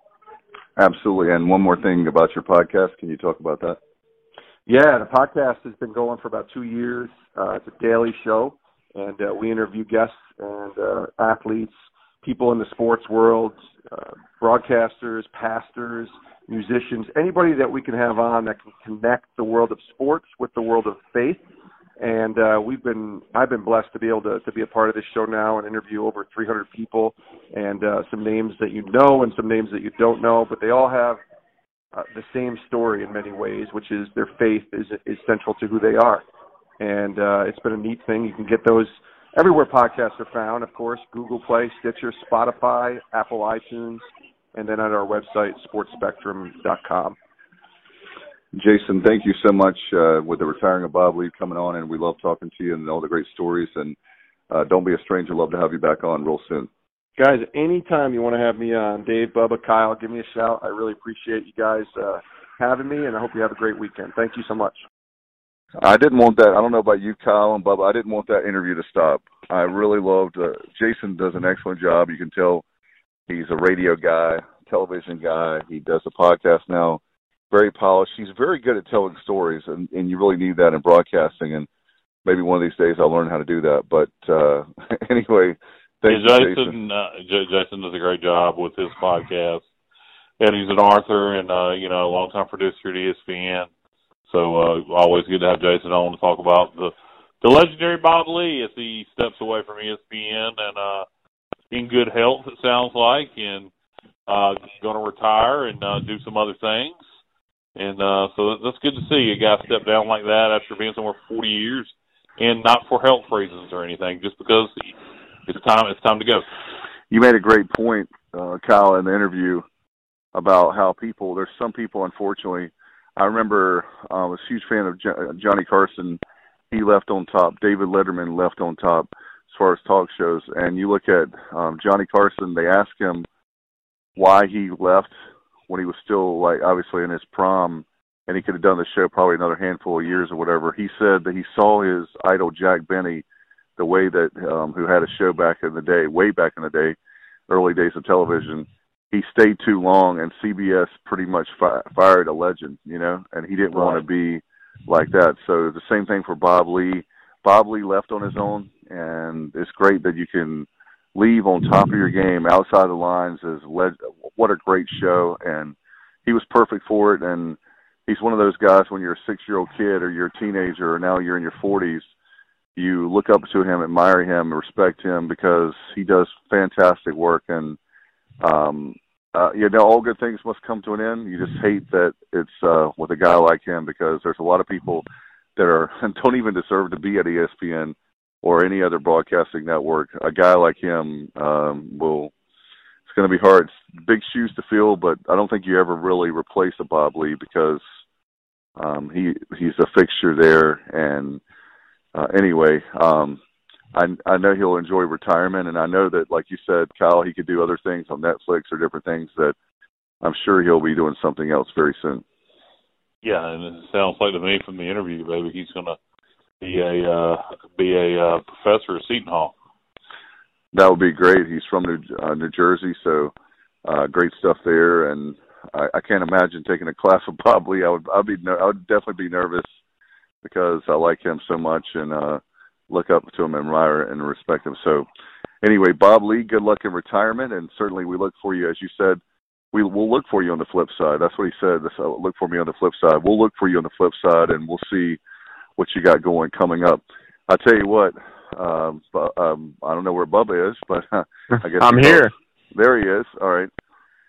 Absolutely. And one more thing about your podcast. Can you talk about that? Yeah, the podcast has been going for about two years. Uh, it's a daily show, and uh, we interview guests and uh, athletes, people in the sports world, uh, broadcasters, pastors, musicians, anybody that we can have on that can connect the world of sports with the world of faith. And uh, we've been, I've been blessed to be able to, to be a part of this show now and interview over three hundred people and uh, some names that you know and some names that you don't know, but they all have uh, the same story in many ways, which is their faith is is central to who they are. And uh, it's been a neat thing. You can get those everywhere podcasts are found, of course, Google Play, Stitcher, Spotify, Apple iTunes, and then at our website, sports spectrum dot com. Jason, thank you so much uh, with the retiring of Bob Lee coming on, and we love talking to you and all the great stories. And uh, don't be a stranger. Love to have you back on real soon. Guys, anytime you want to have me on, Dave, Bubba, Kyle, give me a shout. I really appreciate you guys uh, having me, and I hope you have a great weekend. Thank you so much. I didn't want that. I don't know about you, Kyle and Bubba. I didn't want that interview to stop. I really loved uh, Jason does an excellent job. You can tell he's a radio guy, television guy. He does a podcast now. Very polished. He's very good at telling stories, and, and you really need that in broadcasting. And maybe one of these days I'll learn how to do that. But uh, anyway, thanks, yeah, Jason. Jason. Uh, J- Jason does a great job with his podcast, and he's an author and uh, you know a longtime producer at E S P N. So uh, always good to have Jason on to talk about the the legendary Bob Lee as he steps away from E S P N and uh, in good health, it sounds like, and uh, going to retire and uh, do some other things. And uh, so that's good to see a guy step down like that after being somewhere for forty years, and not for health reasons or anything, just because it's time. It's time to go. You made a great point, uh, Kyle, in the interview about how people. There's some people, unfortunately. I remember uh, I was a huge fan of jo- Johnny Carson. He left on top. David Letterman left on top as far as talk shows. And you look at um, Johnny Carson. They asked him why he left when he was still, like, obviously in his prime, and he could have done the show probably another handful of years or whatever. He said that he saw his idol, Jack Benny, the way that, um, who had a show back in the day, way back in the day, early days of television. He stayed too long, and C B S pretty much fi- fired a legend, you know, and he didn't right. want to be like that. So the same thing for Bob Lee. Bob Lee left on his own, and it's great that you can leave on top of your game, outside the lines. Is led, what a great show, and he was perfect for it. And he's one of those guys when you're a six-year-old kid or you're a teenager or now you're in your forties, you look up to him, admire him, respect him because he does fantastic work. And um, uh, you know, all good things must come to an end. You just hate that it's uh, with a guy like him because there's a lot of people that are don't even deserve to be at E S P N or any other broadcasting network. A guy like him um, will, it's going to be hard. It's big shoes to fill, but I don't think you ever really replace a Bob Lee because um, he he's a fixture there. And uh, anyway, um, I, I know he'll enjoy retirement, and I know that, like you said, Kyle, he could do other things on Netflix or different things that I'm sure he'll be doing something else very soon. Yeah, and it sounds like to me from the interview, baby, he's going to be a uh, be a uh, professor at Seton Hall. That would be great. He's from New, uh, New Jersey, so uh, great stuff there. And I, I can't imagine taking a class with Bob Lee. I would, I'd be, I would definitely be nervous because I like him so much and uh, look up to him, admire and respect him. So, anyway, Bob Lee, good luck in retirement, and certainly we look for you, as you said. We will look for you on the flip side. That's what he said. So look for me on the flip side. We'll look for you on the flip side, and we'll see what you got going coming up. I tell you what, um, um, I don't know where Bubba is, but uh, I guess I'm here. There he is. All right,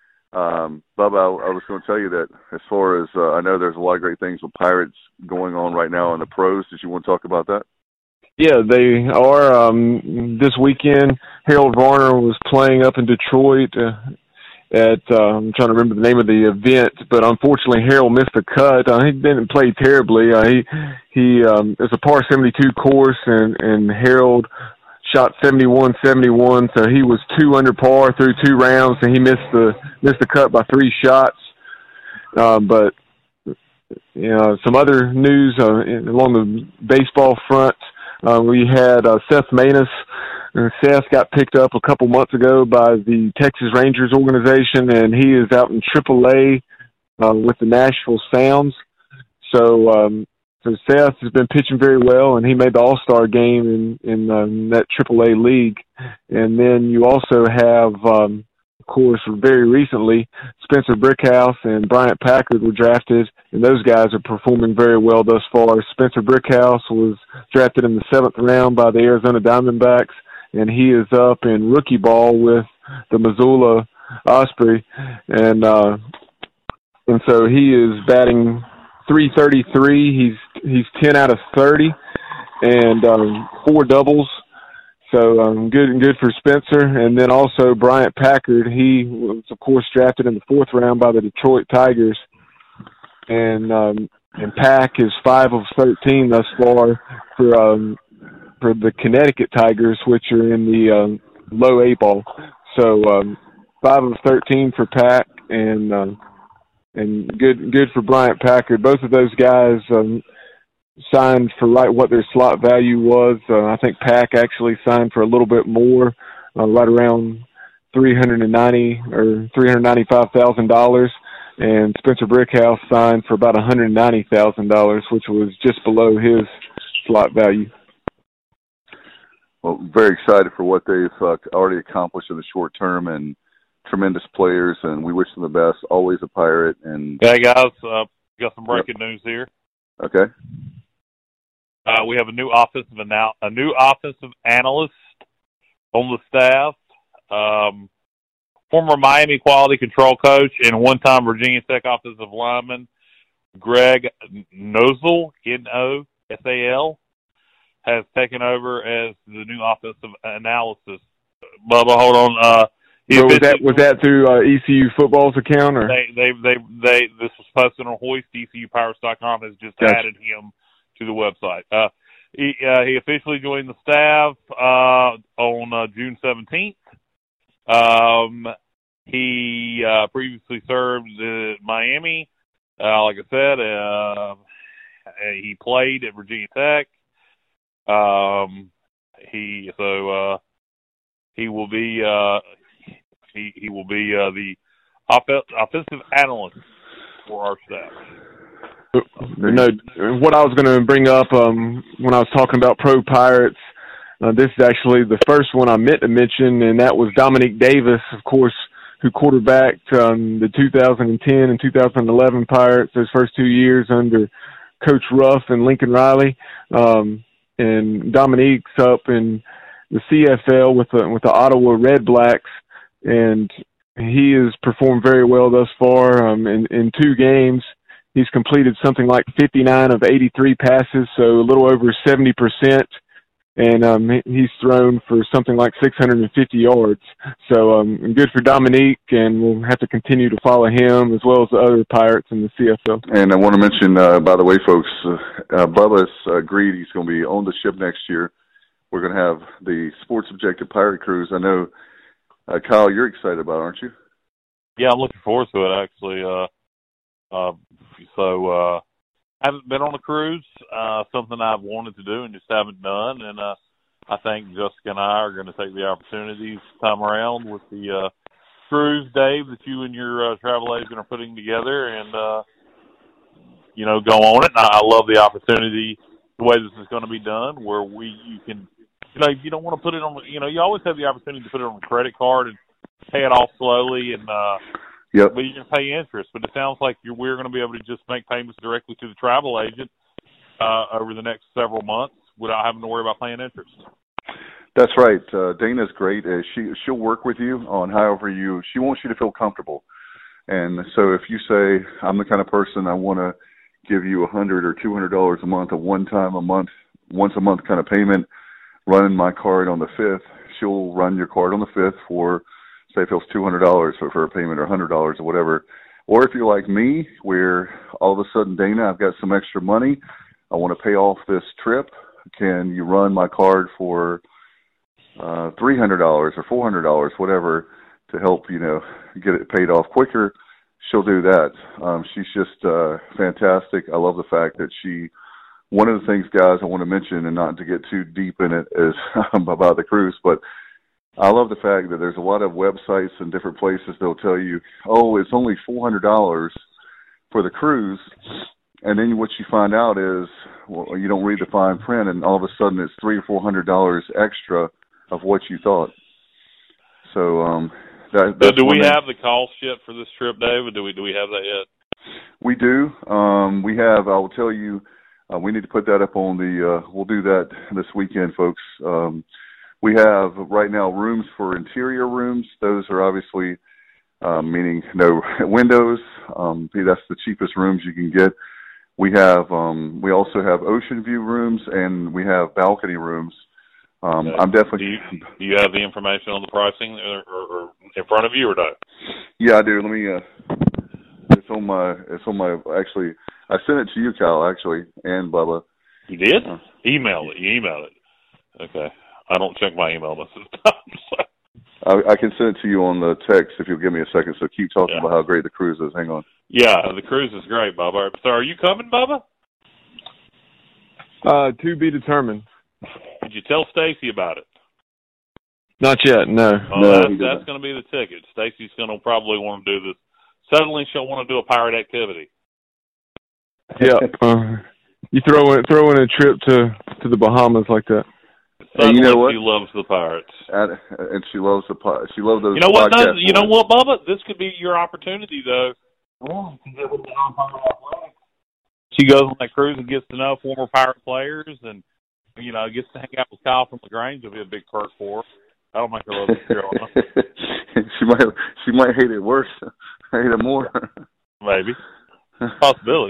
um, Bubba. I, I was going to tell you that as far as uh, I know, there's a lot of great things with Pirates going on right now in the pros. Did you want to talk about that? Yeah, they are. Um, this weekend, Harold Varner was playing up in Detroit. Uh, At uh, I'm trying to remember the name of the event, but unfortunately Harold missed the cut. Uh, he didn't play terribly. Uh, he he um, it's a par seventy-two course, and and Harold shot seventy-one seventy-one, so he was two under par through two rounds, and he missed the missed the cut by three shots. Uh, but you know, some other news uh, in, along the baseball front, uh, we had uh, Seth Maness. And Seth got picked up a couple months ago by the Texas Rangers organization, and he is out in triple A uh, with the Nashville Sounds. So, um, so Seth has been pitching very well, and he made the All-Star game in, in um, that triple A league. And then you also have, um, of course, very recently, Spencer Brickhouse and Bryant Packard were drafted, and those guys are performing very well thus far. Spencer Brickhouse was drafted in the seventh round by the Arizona Diamondbacks, and he is up in rookie ball with the Missoula Osprey, and uh, and so he is batting three thirty-three. He's he's ten out of thirty, and um, four doubles. So um, good and good for Spencer. And then also Bryant Packard. He was, of course, drafted in the fourth round by the Detroit Tigers. And um, and Pack is five of thirteen thus far for um, for the Connecticut Tigers, which are in the um, low A ball. So um, five of thirteen for Pack, and um, and good good for Bryant Packard. Both of those guys um, signed for right what their slot value was. Uh, I think Pack actually signed for a little bit more, uh, right around three hundred and ninety or three hundred ninety-five thousand dollars. And Spencer Brickhouse signed for about one hundred ninety thousand dollars, which was just below his slot value. Well, very excited for what they've uh, already accomplished in the short term, and tremendous players, and we wish them the best. Always a Pirate. And hey, guys, uh, got some breaking yep. news here. Okay. Uh, we have a new offensive anal- a new offensive analyst on the staff. Um, former Miami quality control coach and one-time Virginia Tech offensive lineman Greg Nozel, N O S A L, has taken over as the new offensive analysis. Bubba, hold on. Uh, so was that was that through uh, E C U Football's account, or they they they they this was posted on Hoist. E C U Pirates dot com has just gotcha. added him to the website. Uh, he uh, he officially joined the staff uh, on uh, June seventeenth. Um, he uh, previously served at Miami. Uh, like I said, uh, he played at Virginia Tech. Um, he so uh, he will be uh, he he will be uh, the off- offensive analyst for our staff. No, what I was going to bring up um, when I was talking about Pro Pirates, uh, this is actually the first one I meant to mention, and that was Dominique Davis, of course, who quarterbacked um, the two thousand ten and two thousand eleven Pirates, those first two years under Coach Ruff and Lincoln Riley. Um, and Dominique's up in the C F L with the, with the Ottawa Red Blacks, and he has performed very well thus far. Um, in, in two games, he's completed something like fifty-nine of eighty-three passes, so a little over seventy percent. And um, he's thrown for something like six hundred fifty yards. So um, good for Dominique, and we'll have to continue to follow him as well as the other Pirates in the C F L. And I want to mention, uh, by the way, folks, uh, uh, Bubba's agreed he's going to be on the ship next year. We're going to have the Sports Objective Pirate Cruise. I know, uh, Kyle, you're excited about it, aren't you? Yeah, I'm looking forward to it, actually. Uh, uh, so, uh, I haven't been on a cruise, uh, something I've wanted to do and just haven't done. And uh, I think Jessica and I are going to take the opportunity this time around with the uh, cruise, Dave, that you and your uh, travel agent are putting together and, uh, you know, go on it. And I love the opportunity, the way this is going to be done, where we you can, you know, you don't want to put it on, you know, you always have the opportunity to put it on a credit card and pay it off slowly and, uh, Yep. But you're going to pay interest. But it sounds like you're, we're going to be able to just make payments directly to the travel agent uh, over the next several months without having to worry about paying interest. That's right. Uh, Dana's great. Uh, she, she'll work with you on however you – she wants you to feel comfortable. And so if you say, I'm the kind of person I want to give you one hundred dollars or two hundred dollars a month, a one-time a month, once-a-month kind of payment, running my card on the fifth, she'll run your card on the fifth for – say if it was two hundred dollars for, for a payment or one hundred dollars or whatever. Or if you're like me, where all of a sudden, Dana, I've got some extra money, I want to pay off this trip, can you run my card for uh, three hundred dollars or four hundred dollars, whatever, to help, you know, get it paid off quicker? She'll do that. Um, she's just uh, fantastic. I love the fact that she, one of the things, guys, I want to mention, and not to get too deep in it, is about the cruise, but I love the fact that there's a lot of websites and different places they'll tell you, oh, it's only four hundred dollars for the cruise, and then what you find out is, well, you don't read the fine print, and all of a sudden it's three or four hundred dollars extra of what you thought. So, um, that. So do we have the cost yet for this trip, David? Do we do we have that yet? We do. Um, we have. I will tell you. Uh, we need to put that up on the. Uh, we'll do that this weekend, folks. Um, We have right now rooms for interior rooms. Those are obviously um, meaning no windows. Um, that's the cheapest rooms you can get. We have um, we also have ocean view rooms, and we have balcony rooms Um, okay. I'm definitely. Do you, do you have the information on the pricing or, or, or in front of you or not? Yeah, I do. Let me. Uh, it's on my. It's on my. Actually, I sent it to you, Kyle. Actually, and Bubba. You did? Uh, email it. You emailed it. Okay. I don't check my email most of the time. I, I can send it to you on the text if you'll give me a second. So keep talking yeah. about how great the cruise is. Hang on. Yeah, the cruise is great, Bubba. So are you coming, Bubba? Uh, to be determined. Did you tell Stacy about it? Not yet, no. Oh, no, that's, that's going to be the ticket. Stacy's going to probably want to do this. Suddenly she'll want to do a pirate activity. Yeah. Uh, you throw in, throw in a trip to, to the Bahamas like that. Hey, you know what? She loves the pirates, and, and she loves the she loves those. You know what? podcasts. You know what, Bubba? This could be your opportunity, though. She goes on that cruise and gets to know former pirate players, and you know gets to hang out with Kyle from LaGrange. Will be a big perk for her. That'll make her love the girl. she might she might hate it worse, hate it more. Maybe possibility.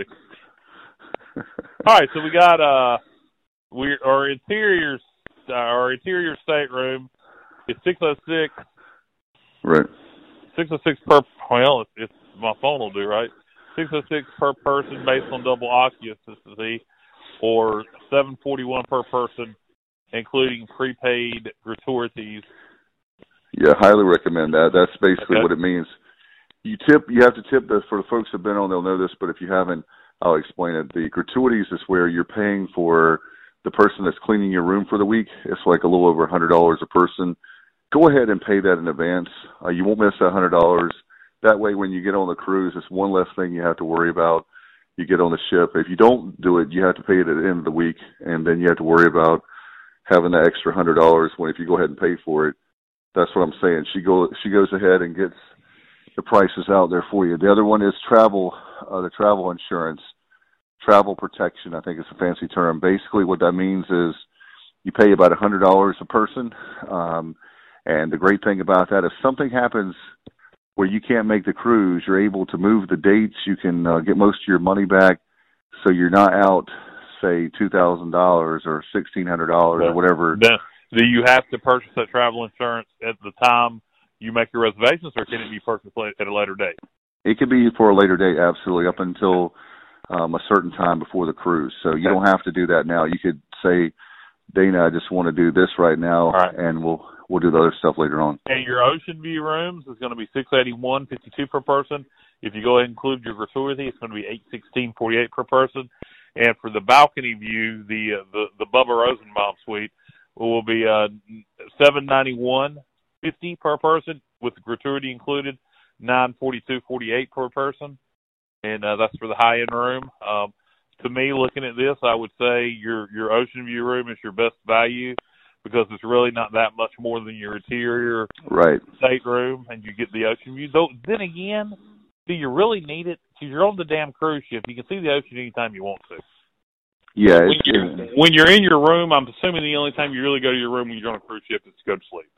All right, so we got uh, we our interiors. Uh, our interior stateroom is six oh six. Right. six oh six per, well, it's, it's my phone will do, right? six oh six per person based on double occupancy, or seven forty-one per person, including prepaid gratuities. Yeah, highly recommend that. That's basically okay. what it means. You tip, you have to tip this. For the folks who've been on, they'll know this, but if you haven't, I'll explain it. The gratuities is where you're paying for the person that's cleaning your room for the week. It's like a little over one hundred dollars a person. Go ahead and pay that in advance. Uh, you won't miss that one hundred dollars. That way, when you get on the cruise, it's one less thing you have to worry about. You get on the ship. If you don't do it, you have to pay it at the end of the week, and then you have to worry about having that extra one hundred dollars when if you go ahead and pay for it. That's what I'm saying. She go she goes ahead and gets the prices out there for you. The other one is travel, uh, the travel insurance. Travel protection, I think it's a fancy term. Basically what that means is you pay about one hundred dollars a person. Um, and the great thing about that, if something happens where you can't make the cruise, you're able to move the dates. You can uh, get most of your money back so you're not out, say, two thousand dollars or sixteen hundred dollars or whatever. Then, do you have to purchase that travel insurance at the time you make your reservations, or can it be purchased at a later date? It can be for a later date, absolutely, up until Um, a certain time before the cruise. So you don't have to do that now. You could say, Dana, I just want to do this right now, right. and we'll we'll do the other stuff later on. And your ocean view rooms is going to be six eighty-one fifty-two per person. If you go ahead and include your gratuity, it's going to be eight sixteen forty-eight per person. And for the balcony view, the uh, the the Bubba Rosenbaum suite will be uh, seven ninety-one fifty per person with the gratuity included, nine forty-two forty-eight per person. And uh, that's for the high-end room. Um, to me, looking at this, I would say your your ocean view room is your best value because it's really not that much more than your interior right. stateroom, and you get the ocean view. Though, then again, do you really need it? Because you're on the damn cruise ship. You can see the ocean anytime you want to. Yeah. When you're, when you're in your room, I'm assuming the only time you really go to your room when you're on a cruise ship is to go to sleep.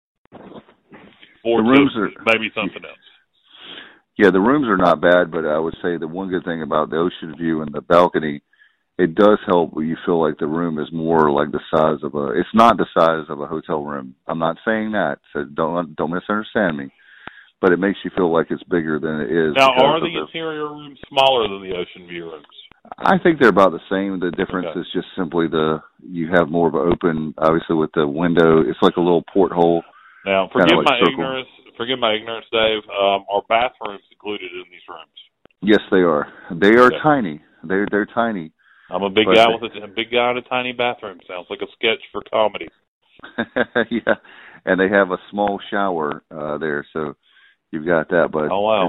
Or the rooms to, are maybe something else. Yeah, the rooms are not bad, but I would say the one good thing about the ocean view and the balcony, it does help when you feel like the room is more like the size of a, it's not the size of a hotel room. I'm not saying that, so don't don't misunderstand me. But it makes you feel like it's bigger than it is. Now, are the, the interior rooms smaller than the ocean view rooms? I think they're about the same. The difference okay. is just simply the, you have more of an open, obviously with the window, it's like a little porthole. Now, forgive like my circle. ignorance. Forgive my ignorance, Dave. Um, are bathrooms included in these rooms? Yes, they are. They are okay. tiny. They're they're tiny. I'm a big but guy they, with a, a big guy in a tiny bathroom. Sounds like a sketch for comedy. Yeah, and they have a small shower uh, there, so you've got that. But oh wow,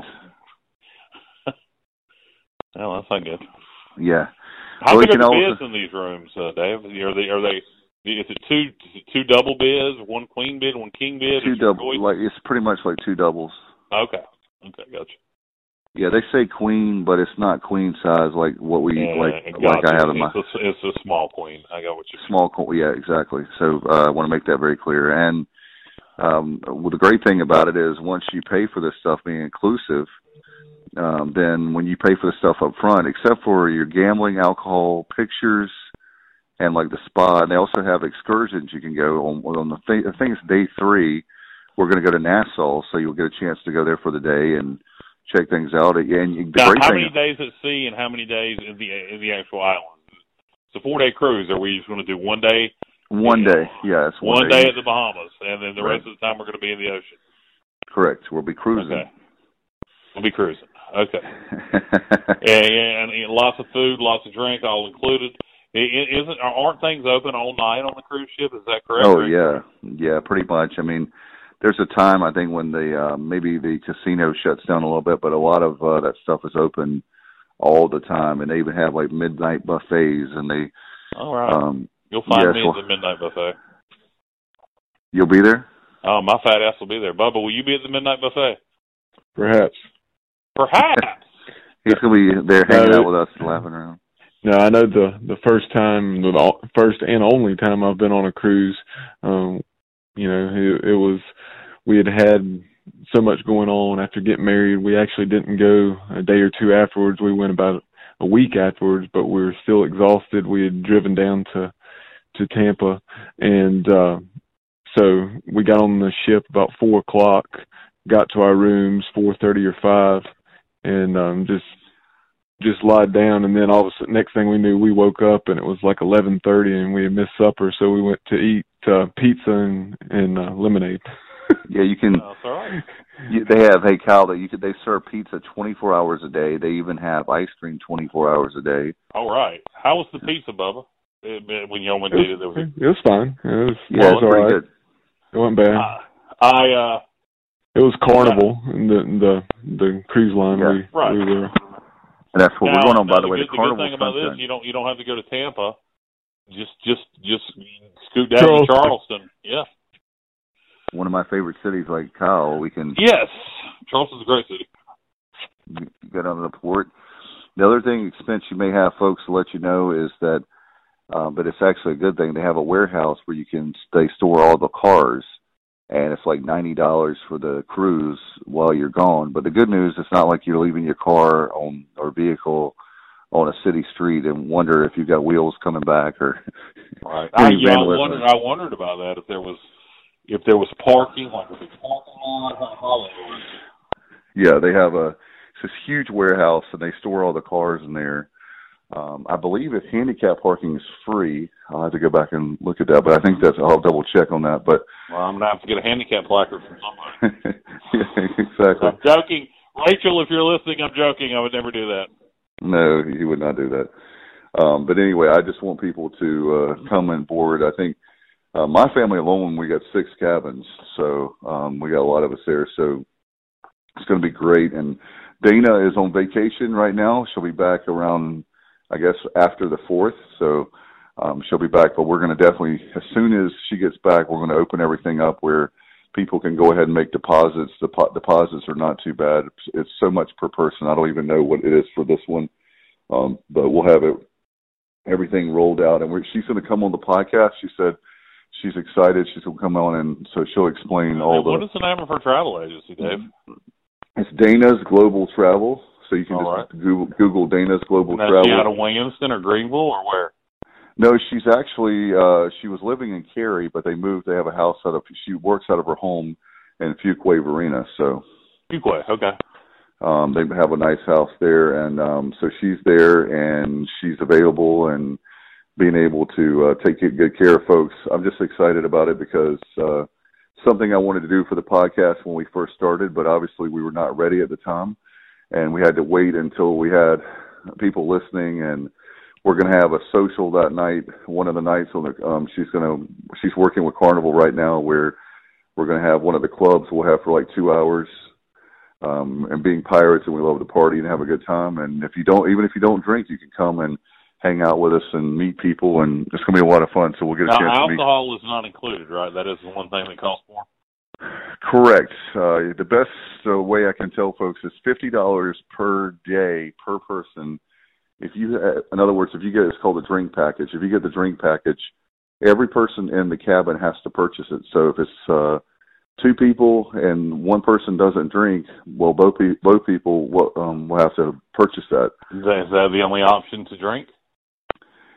well that's not good. Yeah. How well, big are the also, beds in these rooms, uh, Dave? Are they are they? Is it two two double beds, one queen bed, one king bed? Two double, like it's pretty much like two doubles. Okay, okay, gotcha. Yeah, they say queen, but it's not queen size like what we yeah, like. Gotcha. Like I have in my. It's a, it's a small queen. I got what you. Small queen, yeah, exactly. So uh, I want to make that very clear. And um, well, the great thing about it is once you pay for this stuff being inclusive, um, then when you pay for the stuff up front, except for your gambling, alcohol, pictures, and like the spa. And they also have excursions you can go on. On the thing, I think it's day three. We're going to go to Nassau, so you'll get a chance to go there for the day and check things out. And the now, great how thing, many days at sea and how many days in the in the actual island? It's a four-day cruise. Are we just going to do one day? One day, yeah. It's one, one day. day at the Bahamas, and then the right. rest of the time we're going to be in the ocean. Correct. We'll be cruising. Okay. We'll be cruising. Okay. and, and lots of food, lots of drink, all included. Isn't aren't things open all night on the cruise ship? Is that correct? Oh yeah, yeah, pretty much. I mean, there's a time I think when the uh, maybe the casino shuts down a little bit, but a lot of uh, that stuff is open all the time, and they even have like midnight buffets, and they. All right. Um, You'll find yes, me well, at the midnight buffet. You'll be there? Oh, my fat ass will be there. Bubba, will you be at the midnight buffet? Perhaps. Perhaps. He's gonna be there hanging no, out with us, laughing around. No, I know the the first time, the first and only time I've been on a cruise. Um, you know, it, it was we had had so much going on after getting married. We actually didn't go a day or two afterwards. We went about a week afterwards, but we were still exhausted. We had driven down to to Tampa, and uh, so we got on the ship about four o'clock. Got to our rooms four thirty or five, and um, just just lied down. And then all of a sudden, next thing we knew, we woke up and it was like eleven thirty, and we had missed supper. So we went to eat uh, pizza and, and uh, lemonade. Yeah, you can. That's all right. You, they have, hey Kyle, that you could. They serve pizza twenty-four hours a day. They even have ice cream twenty-four hours a day. All right. How was the pizza, Bubba? It, when you went to it, was, it was fine. It was, yeah, it was all right. Good. It wasn't bad. Uh, I. uh It was Carnival, yeah. the the the cruise line. Yeah. We, right. we were. And that's what now, we're going on, by the way. Good, The Carnival. The good thing about sunshine. this, you don't you don't have to go to Tampa. Just just just scoot down Charleston. to Charleston. Yeah. One of my favorite cities, like Kyle. We can. Yes, Charleston's a great city. You get on the port. The other thing, expense you may have, folks, to let you know is that, um, but it's actually a good thing. They have a warehouse where you can they store all the cars. And it's like ninety dollars for the cruise while you're gone. But the good news, it's not like you're leaving your car on or vehicle on a city street and wonder if you've got wheels coming back or. Right. I, yeah, I wondered. I wondered about that. If there was, if there was parking, like a big parking lot. Yeah, they have a it's this huge warehouse, and they store all the cars in there. Um, I believe if handicap parking is free, I'll have to go back and look at that. But I think that's I'll double check on that. But well, I'm gonna have to get a handicap placard from somebody. Yeah, exactly. I'm joking, Rachel. If you're listening, I'm joking. I would never do that. No, you would not do that. Um, but anyway, I just want people to uh, come on board. I think uh, my family alone, we got six cabins, so um, we got a lot of us there. So it's going to be great. And Dana is on vacation right now. She'll be back around, I guess, after the fourth. So um, she'll be back. But we're going to definitely, as soon as she gets back, we're going to open everything up where people can go ahead and make deposits. The Depo- deposits are not too bad. It's, it's so much per person. I don't even know what it is for this one. Um, but we'll have it, everything rolled out. And we're, she's going to come on the podcast. She said she's excited. She's going to come on, and so she'll explain all what the... What is the name of her travel agency, Dave? It's Dana's Global Travel. So you can all just right. Google, Google Dana's Global now, Travel. Is she out of Williamston or Greenville or where? No, she's actually, uh, she was living in Cary, but they moved. They have a house out of, she works out of her home in Fuquay Varina. So. Fuquay, okay. Um, they have a nice house there, and um, so she's there, and she's available and being able to uh, take good care of folks. I'm just excited about it because uh, something I wanted to do for the podcast when we first started, but obviously we were not ready at the time, and we had to wait until we had people listening, and we're going to have a social that night. One of the nights on the, um, she's going to, she's working with Carnival right now, where we're going to have one of the clubs we'll have for like two hours. Um, and being pirates, and we love to party and have a good time. And if you don't, even if you don't drink, you can come and hang out with us and meet people, and it's going to be a lot of fun. So we'll get a now, chance to meet. Alcohol is not included, right? That is the one thing that costs more. Correct. Uh, the best uh, way I can tell folks is fifty dollars per day per person. If you, uh, in other words, if you get, it's called a drink package. If you get the drink package, every person in the cabin has to purchase it. So if it's uh, two people and one person doesn't drink, well, both pe- both people will, um, will have to purchase that. Is that, is that the only option to drink?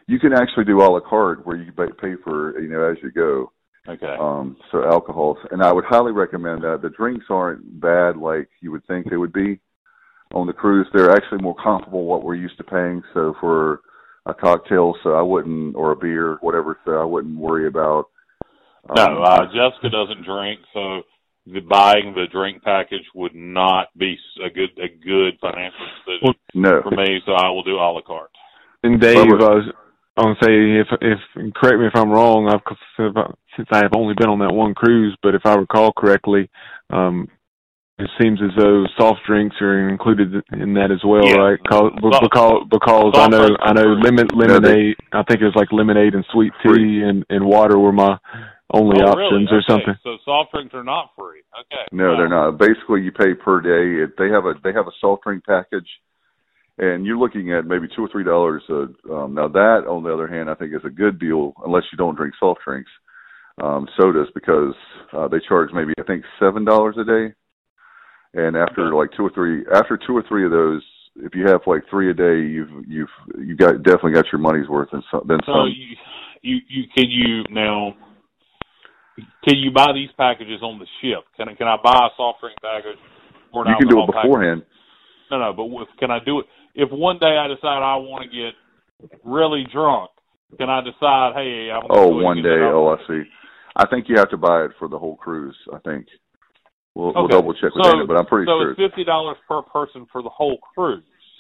You can actually do a la carte where you pay for, you know, as you go. Okay. Um, so alcohol, and I would highly recommend that. The drinks aren't bad like you would think they would be on the cruise. They're actually more comparable to what we're used to paying. So for a cocktail, so I wouldn't, or a beer, whatever, so I wouldn't worry about. Um, no, uh, Jessica doesn't drink, so the buying the drink package would not be a good a good financial decision well, no. for me. So I will do a la carte. And Dave, I was, I want to say, if if correct me if I'm wrong, I've since I have only been on that one cruise, but if I recall correctly, um, it seems as though soft drinks are included in that as well, yeah. right? Because because, because I know I know lemon lemonade. I think it was like lemonade and sweet tea and, and water were my only oh, options really? or okay. something. So soft drinks are not free. Okay. No, wow. they're not. Basically, you pay per day. It, they have a they have a soft drink package, and you're looking at maybe two or three dollars. Um, now that, on the other hand, I think is a good deal unless you don't drink soft drinks, um, sodas, because uh, they charge maybe I think seven dollars a day, and after like two or three after two or three of those, if you have like three a day, you've you've you got definitely got your money's worth and so, then so some. You, you you can you now. Can you buy these packages on the ship? Can I, can I buy a soft drink package? Or you can do it beforehand. Package? No, no, but if, can I do it? If one day I decide I want to get really drunk, can I decide, hey, I'm going Oh, to one day. Oh, I see. I think you have to buy it for the whole cruise, I think. We'll, okay. we'll double check with so, Dana, but I'm pretty so sure. So it's fifty dollars per person for the whole cruise?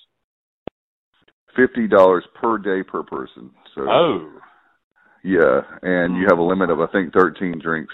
fifty dollars per day per person. So. Oh. Yeah, and you have a limit of, I think, thirteen drinks.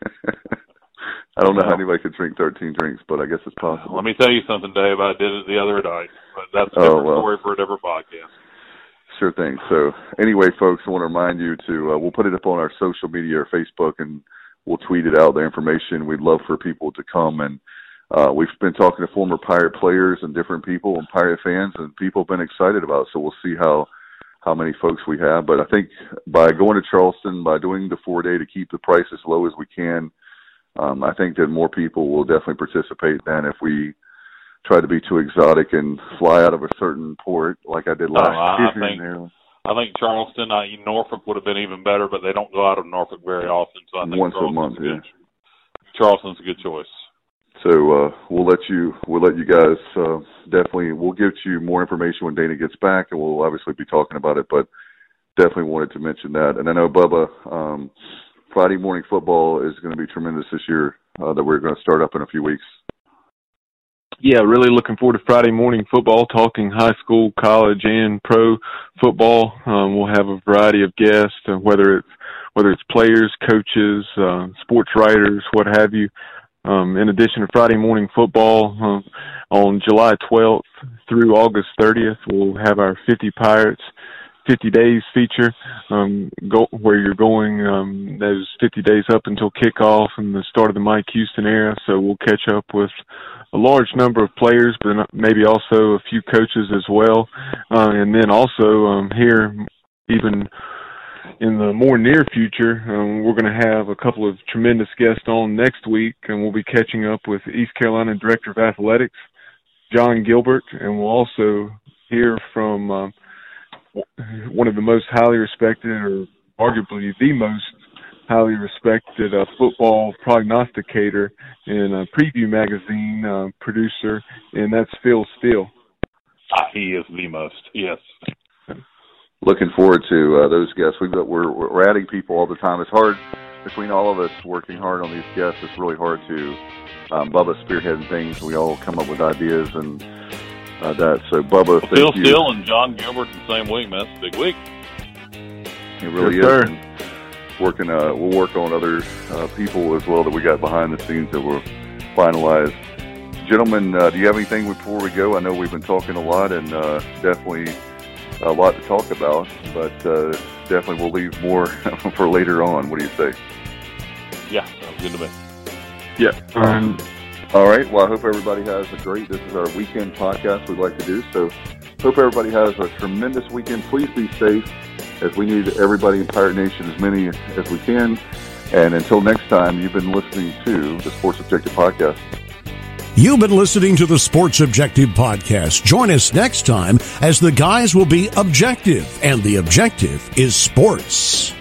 I don't know how anybody could drink thirteen drinks, but I guess it's possible. Let me tell you something, Dave. I did it the other night, but that's a oh, different well. story for a different podcast. Sure thing. So anyway, folks, I want to remind you to, uh, we'll put it up on our social media or Facebook, and we'll tweet it out, the information. We'd love for people to come, and uh, we've been talking to former Pirate players and different people and Pirate fans, and people have been excited about it, so we'll see how how many folks we have. But I think by going to Charleston, by doing the four-day to keep the price as low as we can, um, I think that more people will definitely participate than if we try to be too exotic and fly out of a certain port like I did last uh, year. I think, I think Charleston, uh, Norfolk would have been even better, but they don't go out of Norfolk very often. So I think Once Charleston's a month, a good, yeah. Charleston's a good choice. So uh, we'll let you we'll let you guys uh, definitely we'll give you more information when Dana gets back, and we'll obviously be talking about it. But definitely wanted to mention that. And I know Bubba, um, Friday morning football is going to be tremendous this year. Uh, that we're going to start up in a few weeks. Yeah, really looking forward to Friday morning football, talking high school, college, and pro football. Um, we'll have a variety of guests, uh, whether it's whether it's players, coaches, uh, sports writers, what have you. Um, in addition to Friday morning football, uh, on July twelfth through August thirtieth, we'll have our fifty Pirates fifty days feature, um, go, where you're going um, those fifty days up until kickoff and the start of the Mike Houston era. So we'll catch up with a large number of players, but maybe also a few coaches as well. Uh, and then also um, here, even in the more near future, um, we're going to have a couple of tremendous guests on next week, and we'll be catching up with East Carolina Director of Athletics, John Gilbert, and we'll also hear from um, one of the most highly respected, or arguably the most highly respected uh, football prognosticator and uh, Preview Magazine uh, producer, and that's Phil Steele. Ah, he is the most, yes. Looking forward to uh, those guests. We've got, we're, we're adding people all the time. It's hard, between all of us working hard on these guests, it's really hard to, um, Bubba spearheading things. We all come up with ideas and uh, that. So, Bubba, well, thank Phil you. Steele and John Gilbert in the same week, man. That's a big week. It really yes, is. Sir. And working, uh, we'll work on other uh, people as well that we got behind the scenes that were finalized. Gentlemen, uh, do you have anything before we go? I know we've been talking a lot, and uh, definitely a lot to talk about, but uh, definitely we'll leave more for later on. What do you say? Yeah, sounds good to me. Yeah. Um, All right. Well, I hope everybody has a great, this is our weekend podcast we'd like to do. So hope everybody has a tremendous weekend. Please be safe, as we need everybody in Pirate Nation, as many as we can. And until next time, you've been listening to the Sports Objective Podcast. You've been listening to the Sports Objective Podcast. Join us next time as the guys will be objective, and the objective is sports.